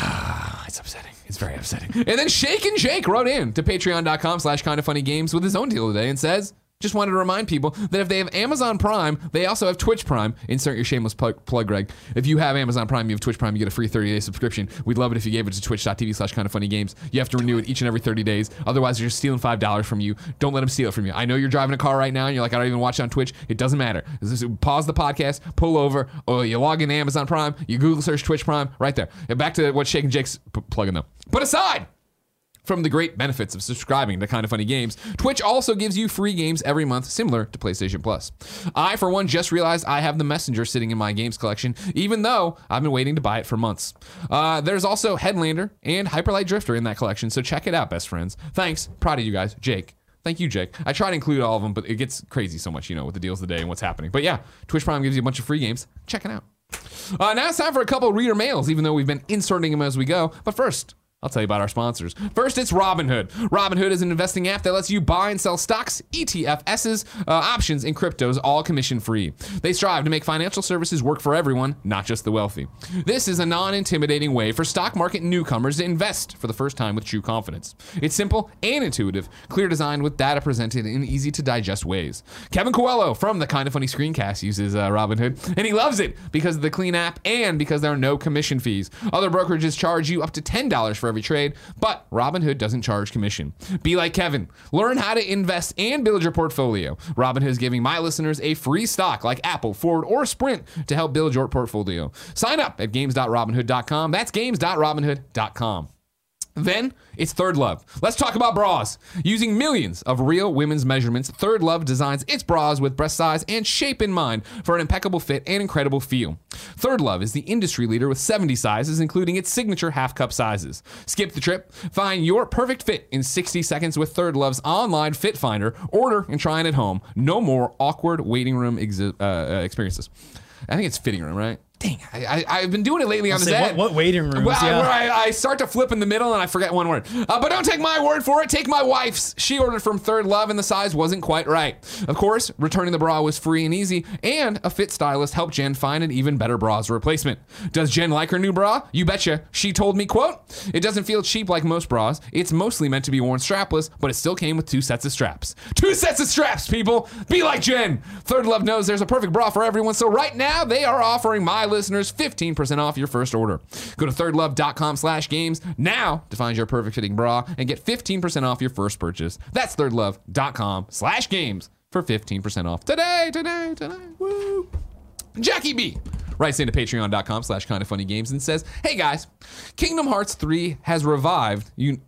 It's upsetting. It's very upsetting. And then Shake and Jake wrote in to patreon.com/kindoffunnygames with his own deal today and says, just wanted to remind people that if they have Amazon Prime, they also have Twitch Prime. Insert your shameless plug, Greg. If you have Amazon Prime, you have Twitch Prime, you get a free 30-day subscription. We'd love it if you gave it to twitch.tv/kindoffunnygames. You have to renew it each and every 30 days. Otherwise, they're just stealing $5 from you. Don't let them steal it from you. I know you're driving a car right now and you're like, I don't even watch it on Twitch. It doesn't matter. Pause the podcast, pull over, or you log into Amazon Prime, you Google search Twitch Prime, right there. And back to what Shake and Jake's plugging though. But aside from the great benefits of subscribing to Kind of Funny Games, Twitch also gives you free games every month, similar to PlayStation Plus. I, for one, just realized I have The Messenger sitting in my games collection, even though I've been waiting to buy it for months. There's also Headlander and Hyperlight Drifter in that collection, so check it out, best friends. Thanks. Proud of you guys. Jake. Thank you, Jake. I try to include all of them, but it gets crazy so much, with the deals of the day and what's happening. But yeah, Twitch Prime gives you a bunch of free games. Check it out. Now it's time for a couple reader mails, even though we've been inserting them as we go. But first, I'll tell you about our sponsors. First, it's Robinhood. Robinhood is an investing app that lets you buy and sell stocks, ETFs, options, and cryptos, all commission-free. They strive to make financial services work for everyone, not just the wealthy. This is a non-intimidating way for stock market newcomers to invest for the first time with true confidence. It's simple and intuitive, clear design with data presented in easy-to-digest ways. Kevin Coelho from the Kind of Funny Screencast uses Robinhood, and he loves it because of the clean app and because there are no commission fees. Other brokerages charge you up to $10 for every trade, but Robinhood doesn't charge commission. Be like Kevin. Learn how to invest and build your portfolio. Robinhood is giving my listeners a free stock like Apple, Ford, or Sprint to help build your portfolio. Sign up at games.robinhood.com. That's games.robinhood.com. Then it's Third Love. Let's talk about bras. Using millions of real women's measurements, Third Love designs its bras with breast size and shape in mind for an impeccable fit and incredible feel. Third Love is the industry leader with 70 sizes, including its signature half-cup sizes. Skip the trip. Find your perfect fit in 60 seconds with Third Love's online fit finder. Order and try it at home. No more awkward waiting room experiences. I think it's fitting room, right? Dang, I've been doing it lately on this ad. What waiting rooms? Well, Yeah. where I start to flip in the middle and I forget one word. But don't take my word for it. Take my wife's. She ordered from Third Love and the size wasn't quite right. Of course, returning the bra was free and easy, and a fit stylist helped Jen find an even better bra's replacement. Does Jen like her new bra? You betcha. She told me, quote, "It doesn't feel cheap like most bras. It's mostly meant to be worn strapless, but it still came with 2 sets of straps." 2 sets of straps, people. Be like Jen. Third Love knows there's a perfect bra for everyone, so right now they are offering my listeners 15% off your first order. Go to thirdlove.com/games now to find your perfect fitting bra and get 15% off your first purchase. That's thirdlove.com/games for 15% off today. Woo! Jackie B writes into patreon.com/kindoffunnygames and says, "Hey guys, Kingdom Hearts 3 has revived he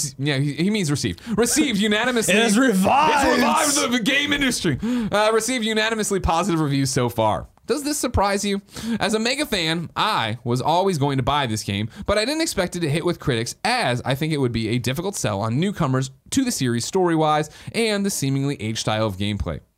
means received. Received unanimously. It has revived. It's revived the game industry. Received unanimously positive reviews so far. Does this surprise you? As a mega fan, I was always going to buy this game, but I didn't expect it to hit with critics, as I think it would be a difficult sell on newcomers to the series story-wise and the seemingly aged style of gameplay.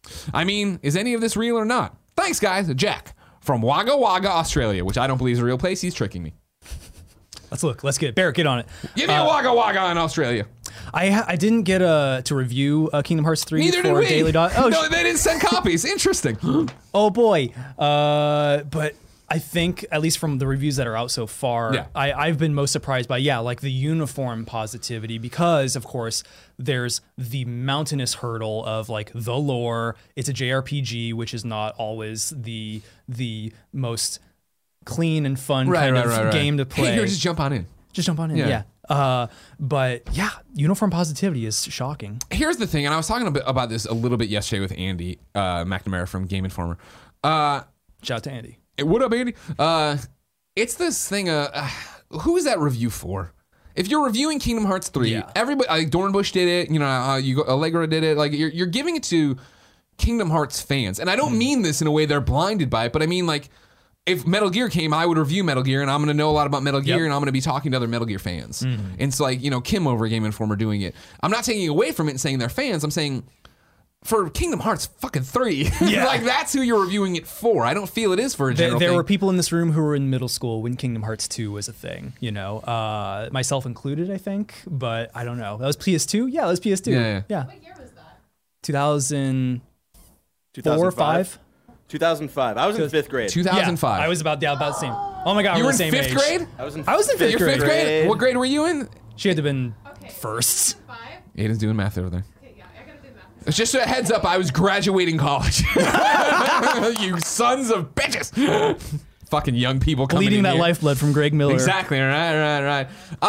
I mean, is any of this real or not? Thanks, guys. Jack from Wagga Wagga, Australia, which I don't believe is a real place. He's tricking me. Let's look. Let's get Barrett, get on it. Give me a Wagga Wagga in Australia. I didn't get to review Kingdom Hearts 3 Neither did for we. Daily Dot. Oh, no, they didn't send copies. Interesting. oh boy. But I think, at least from the reviews that are out so far, Yeah. I've been most surprised by, like the uniform positivity, because of course there's the mountainous hurdle of like the lore. It's a JRPG, which is not always the most clean and fun kind of game to play. Hey, here, just jump on in. Just jump on in, yeah. But yeah, uniform positivity is shocking. Here's the thing, and I was talking about this a little bit yesterday with Andy McNamara from Game Informer. Shout out to Andy. What up, Andy? It's this thing. Who is that review for? If you're reviewing Kingdom Hearts 3, everybody, like Dornbush did it. Allegra did it. Like you're giving it to Kingdom Hearts fans, and I don't mean this in a way they're blinded by it, but I mean like if Metal Gear came, I would review Metal Gear, and I'm going to know a lot about Metal Gear, and I'm going to be talking to other Metal Gear fans. And it's like Kim over at Game Informer doing it. I'm not taking away from it and saying they're fans. I'm saying, for Kingdom Hearts fucking 3, like that's who you're reviewing it for. I don't feel it is for a general There thing. were people in this room who were in middle school when Kingdom Hearts 2 was a thing, myself included, I think, but I don't know. That was PS2? Yeah, that was PS2. Yeah. What year was that? 2004, 2005? 5? 2005. I was in 5th grade. 2005. Yeah, I was about the same. Oh my God, You we're were the in same 5th age. grade? I was in fifth You're grade. 5th grade? What grade were you in? She had to have been Okay. first. 5? Aiden's doing math over there. Okay, yeah, I gotta do math. It's just a heads up, I was graduating college. You sons of bitches. Fucking young people coming Bleeding in that here. lifeblood from Greg Miller. Exactly. Right.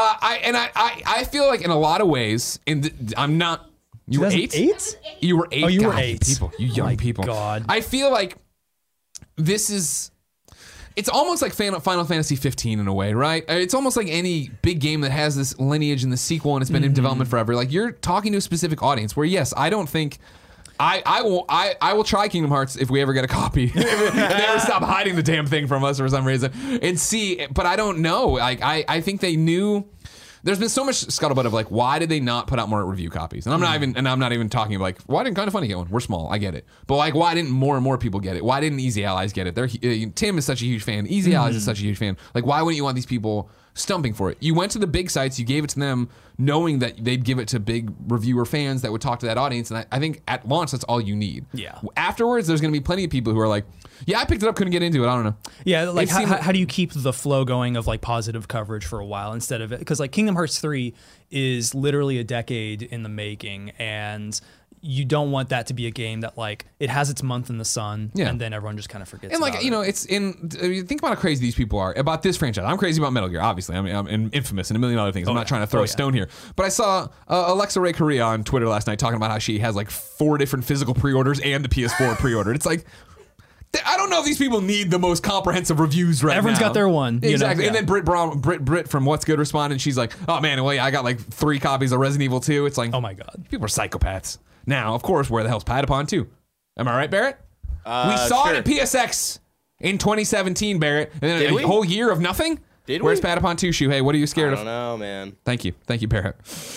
I feel like in a lot of ways, I'm not. You were 8? 2008? You were 8. Oh, you were God, 8. People, you young My people. God. I feel like this is. It's almost like Final Fantasy 15 in a way, right? It's almost like any big game that has this lineage and the sequel and it's been in development forever. Like you're talking to a specific audience. Where yes, I don't think. I will try Kingdom Hearts if we ever get a copy. If they ever stop hiding the damn thing from us for some reason and see. But I don't know. Like I think they knew. There's been so much scuttlebutt of like, why did they not put out more review copies? And I'm not even talking like, why didn't Kind of Funny get one? We're small, I get it. But like, why didn't more and more people get it? Why didn't Easy Allies get it? Tim is such a huge fan. Easy Allies is such a huge fan. Like, why wouldn't you want these people stumping for it? You went to the big sites, you gave it to them, knowing that they'd give it to big reviewer fans that would talk to that audience. And I think at launch, that's all you need. Yeah. Afterwards, there's going to be plenty of people who are like, yeah, I picked it up, couldn't get into it. I don't know. Yeah, like It seemed- how do you keep the flow going of like positive coverage for a while instead of it? Because like Kingdom Hearts 3 is literally a decade in the making, and you don't want that to be a game that like it has its month in the sun, and then everyone just kind of forgets. And like about it. it's in. Think about how crazy these people are about this franchise. I'm crazy about Metal Gear, obviously. I mean, I'm Infamous and a million other things. I'm not trying to throw a stone here, but I saw Alexa Ray Correa on Twitter last night talking about how she has like 4 different physical pre-orders and the PS4 pre-ordered. It's like. I don't know if these people need the most comprehensive reviews right Everyone's now. got their one. Exactly. You know? And then Britt from What's Good responded, and she's like, oh man, well, yeah, I got like 3 copies of Resident Evil 2. It's like, Oh my God. people are psychopaths. Now, of course, where the hell's Patapon 2? Am I right, Barrett? We saw it at PSX in 2017, Barrett. And then Did a we? whole year of nothing? Did Where's we? Patapon 2, Shuhei? What are you I scared don't of? know, man. Thank you, Barrett.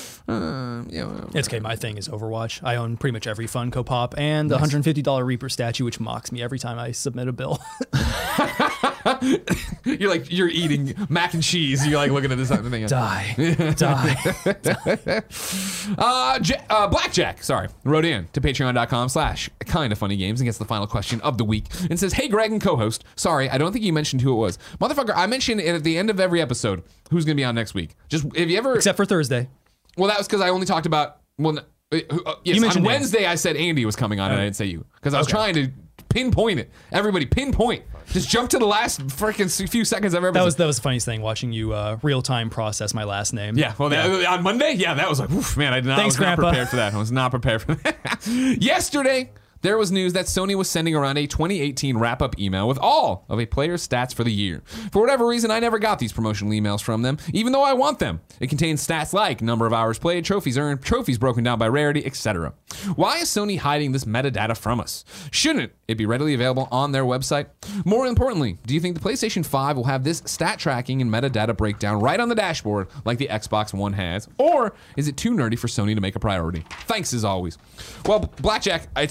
It's okay. My thing is Overwatch. I own pretty much every Funko Pop and the $150 Reaper statue, which mocks me every time I submit a bill. You're eating mac and cheese. You're like looking at this thing. Die. Blackjack, wrote in to patreon.com/kindafunnygames and gets the final question of the week and says, hey, Greg and co-host, sorry, I don't think you mentioned who it was. Motherfucker, I mentioned it at the end of every episode who's going to be on next week. Just, if you ever... Except for Thursday. Well, that was because I only taled about... Well, yes, You on mentioned Wednesday I said Andy was coming on and I didn't say you. Because I was trying to pinpoint it. Everybody, pinpoint. Just jump to the last freaking few seconds of every episode. That was the funniest thing, watching you real time process my last name. Yeah, well, on Monday, that was like, oof, man, I was not Grandpa. prepared for that. I was not prepared for that. Yesterday, there was news that Sony was sending around a 2018 wrap-up email with all of a player's stats for the year. For whatever reason, I never got these promotional emails from them, even though I want them. It contains stats like number of hours played, trophies earned, trophies broken down by rarity, etc. Why is Sony hiding this metadata from us? Shouldn't it be readily available on their website? More importantly, do you think the PlayStation 5 will have this stat tracking and metadata breakdown right on the dashboard like the Xbox One has? Or is it too nerdy for Sony to make a priority? Thanks as always. Well, Blackjack, it's probably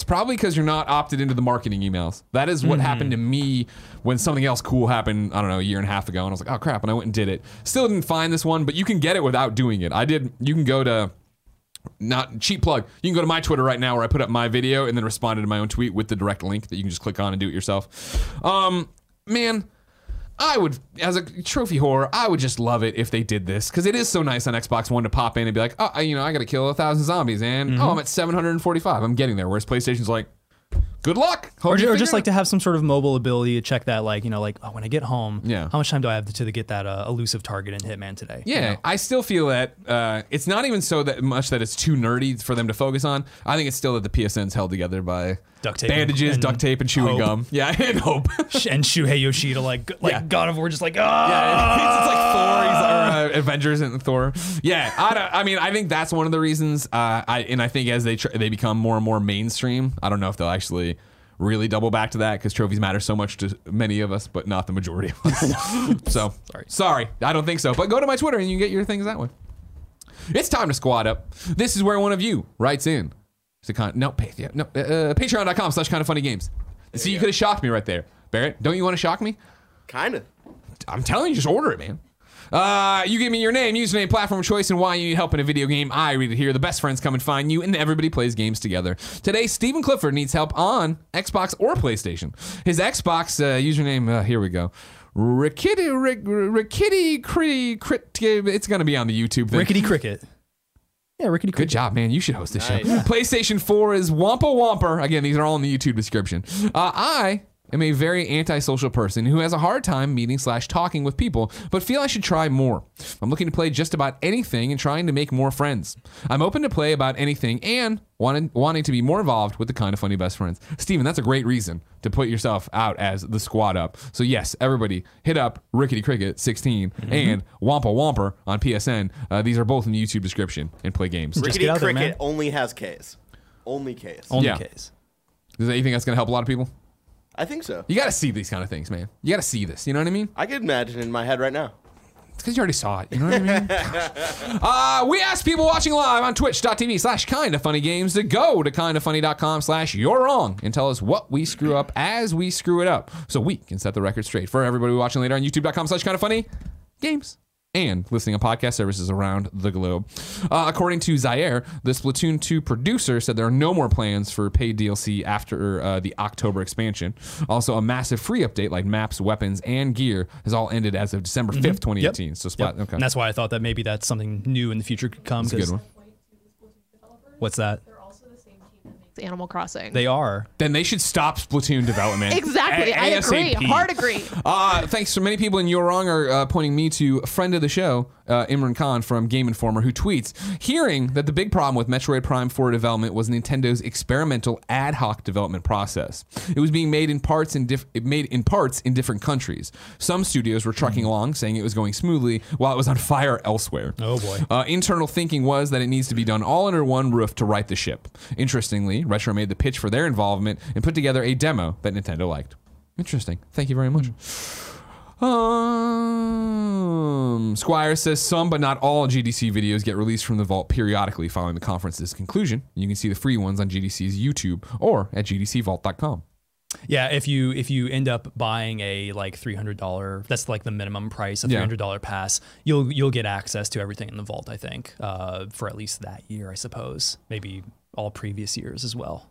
because you're not opted into the marketing emails. That is what happened to me when something else cool happened, I don't know, a year and a half ago. And I was like, oh crap. And I went and did it. Still didn't find this one, but you can get it without doing it. You can go to, not cheap plug, you can go to my Twitter right now where I put up my video and then responded to my own tweet with the direct link that you can just click on and do it yourself. Man, I would, as a trophy whore, I would just love it if they did this, because it is so nice on Xbox One to pop in and be like, oh, I got to kill 1,000 zombies, and I'm at 745. I'm getting there. Whereas PlayStation's like, good luck. Or just like to have some sort of mobile ability to check that, like, oh, when I get home, how much time do I have to get that elusive target in Hitman today? Yeah, I still feel that it's not even so that much that it's too nerdy for them to focus on. I think it's still that the PSN's held together by duct tape, bandages, duct tape, and chewing gum. Yeah, and hope. And Shuhei Yoshida, like God of War, just like, Yeah, it's like Thor, or Avengers and Thor. Yeah, I think that's one of the reasons. I think as they become more and more mainstream, I don't know if they'll actually really double back to that, because trophies matter so much to many of us, but not the majority of us. So sorry, I don't think so. But go to my Twitter and you can get your things that way. It's time to squad up. This is where one of you writes in. Patreon.com/kindoffunnygames. See, you could have shocked me right there, Barrett. Don't you want to shock me? Kind of. I'm telling you, just order it, man. You give me your name, username, platform of choice, and why you need help in a video game. I read it here. The best friends come and find you, and everybody plays games together. Today, Stephen Clifford needs help on Xbox or PlayStation. His Xbox username, here we go. Rickety Crit. It's going to be on the YouTube thing. Rickety Cricket. Yeah, Rickety Cricket. Good job, man. You should host this show. Nice. PlayStation 4 is Wampa Wamper. Again, these are all in the YouTube description. I am a very antisocial person who has a hard time meeting/talking with people, but feel I should try more. I'm looking to play just about anything and trying to make more friends. I'm open to play about anything and wanting to be more involved with the Kind of Funny best friends. Steven, that's a great reason to put yourself out as the squad up. So yes, everybody hit up Rickety Cricket 16 and Wampa Wamper on PSN. These are both in the YouTube description, and play games. Rickety get out there, Cricket man. only has Ks. Only Ks. Only Yeah. case. Is that you think that's going to help a lot of people? I think so. You got to see these kind of things, man. You got to see this. You know what I mean? I could imagine in my head right now. It's because you already saw it. You know what I mean? We asked people watching live on twitch.tv/kindoffunnygames to go to kindoffunny.com/you're wrong and tell us what we screw up as we screw it up, so we can set the record straight. For everybody watching later on youtube.com/kindoffunnygames and listening on podcast services around the globe. According to Zaire, the Splatoon 2 producer said there are no more plans for paid DLC after the October expansion. Also, a massive free update like maps, weapons, and gear has all ended as of December 5th, 2018. Yep. So Yep. okay. And that's why I thought that maybe that's something new in the future could come. That's a good one. What's that? They're also the same team that makes Animal Crossing. They are. Then they should stop Splatoon development. Exactly. I agree. ASAP. Hard agree. Thanks to many people in You're Wrong are pointing me to a friend of the show, Imran Khan from Game Informer, who tweets, hearing that the big problem with Metroid Prime 4 development was Nintendo's experimental ad hoc development process. It was being made in parts in different countries. Some studios were trucking along, saying it was going smoothly, while it was on fire elsewhere. Oh, boy. Internal thinking was that it needs to be done all under one roof to right the ship. Interestingly, Retro made the pitch for their involvement and put together a demo that Nintendo liked. Interesting. Thank you very much. Squire says some but not all GDC videos get released from the vault periodically following the conference's conclusion. You can see the free ones on GDC's YouTube or at gdcvault.com. Yeah, if you end up buying a like $300, that's like the minimum price, a $300 pass, you'll get access to everything in the vault, I think, for at least that year, I suppose. Maybe all previous years as well.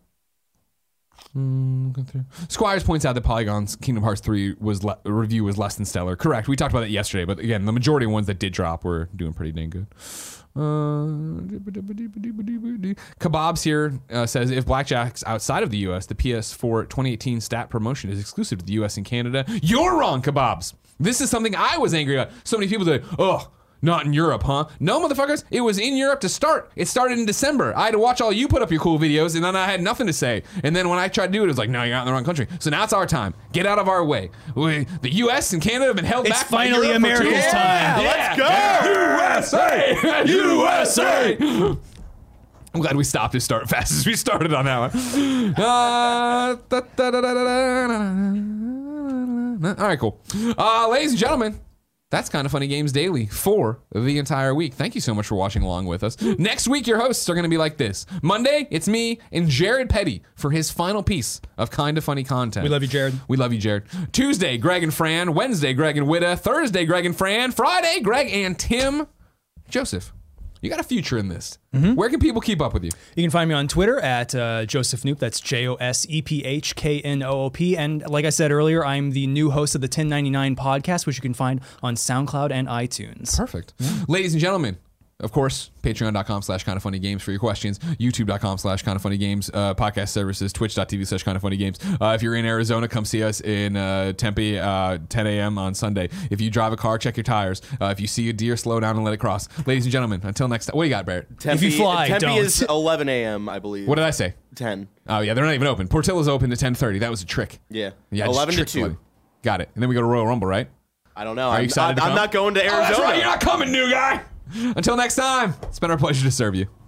Squires points out that Polygon's Kingdom Hearts 3 review was less than stellar. Correct. We talked about that yesterday, but again, the majority of ones that did drop were doing pretty dang good. Kebabs here says if Blackjack's outside of the US, the PS4 2018 stat promotion is exclusive to the US and Canada. You're wrong, Kebabs. This is something I was angry about. So many people say, oh, not in Europe, huh? No, motherfuckers, it was in Europe to start. It started in December. I had to watch all you put up your cool videos, and then I had nothing to say. And then when I tried to do it, it was like, no, you're out in the wrong country. So now it's our time. Get out of our way. The U.S. and Canada have been held back. It's finally by Europe for America's time. Let's go! USA! USA! I'm glad we stopped as fast as we started on that one. All right, cool. Ladies and gentlemen, That's Kind of Funny Games Daily for the entire week. Thank you so much for watching along with us. Next week, your hosts are going to be like this. Monday, it's me and Jared Petty for his final piece of Kind of Funny content. We love you, Jared. We love you, Jared. Tuesday, Greg and Fran. Wednesday, Greg and Witta. Thursday, Greg and Fran. Friday, Greg and Tim. Joseph, you got a future in this. Where can people keep up with you? You can find me on Twitter at Joseph Knoop. That's JOSEPHKNOOP. And like I said earlier, I'm the new host of the 1099 podcast, which you can find on SoundCloud and iTunes. Perfect. Ladies and gentlemen, of course, patreon.com/kindoffunnygames for your questions, youtube.com/kindoffunnygames, podcast services, twitch.tv/kindoffunnygames. If you're in Arizona, come see us in Tempe, 10 a.m. on Sunday. If you drive a car, check your tires. If you see a deer, slow down and let it cross. Ladies and gentlemen, until next time. What do you got, Barrett? Tempe, If you fly, Tempe don't. is 11 a.m., I believe. What did I say? 10. Oh, yeah, they're not even open. Portillo's open to 10:30. That was a trick. Yeah. Yeah, just 11 to tricked 2. somebody. Got it. And then we go to Royal Rumble, right? I don't know. Are you excited to I'm come? not going to Arizona. Oh, that's right. You're not coming, new guy. Until next time, it's been our pleasure to serve you.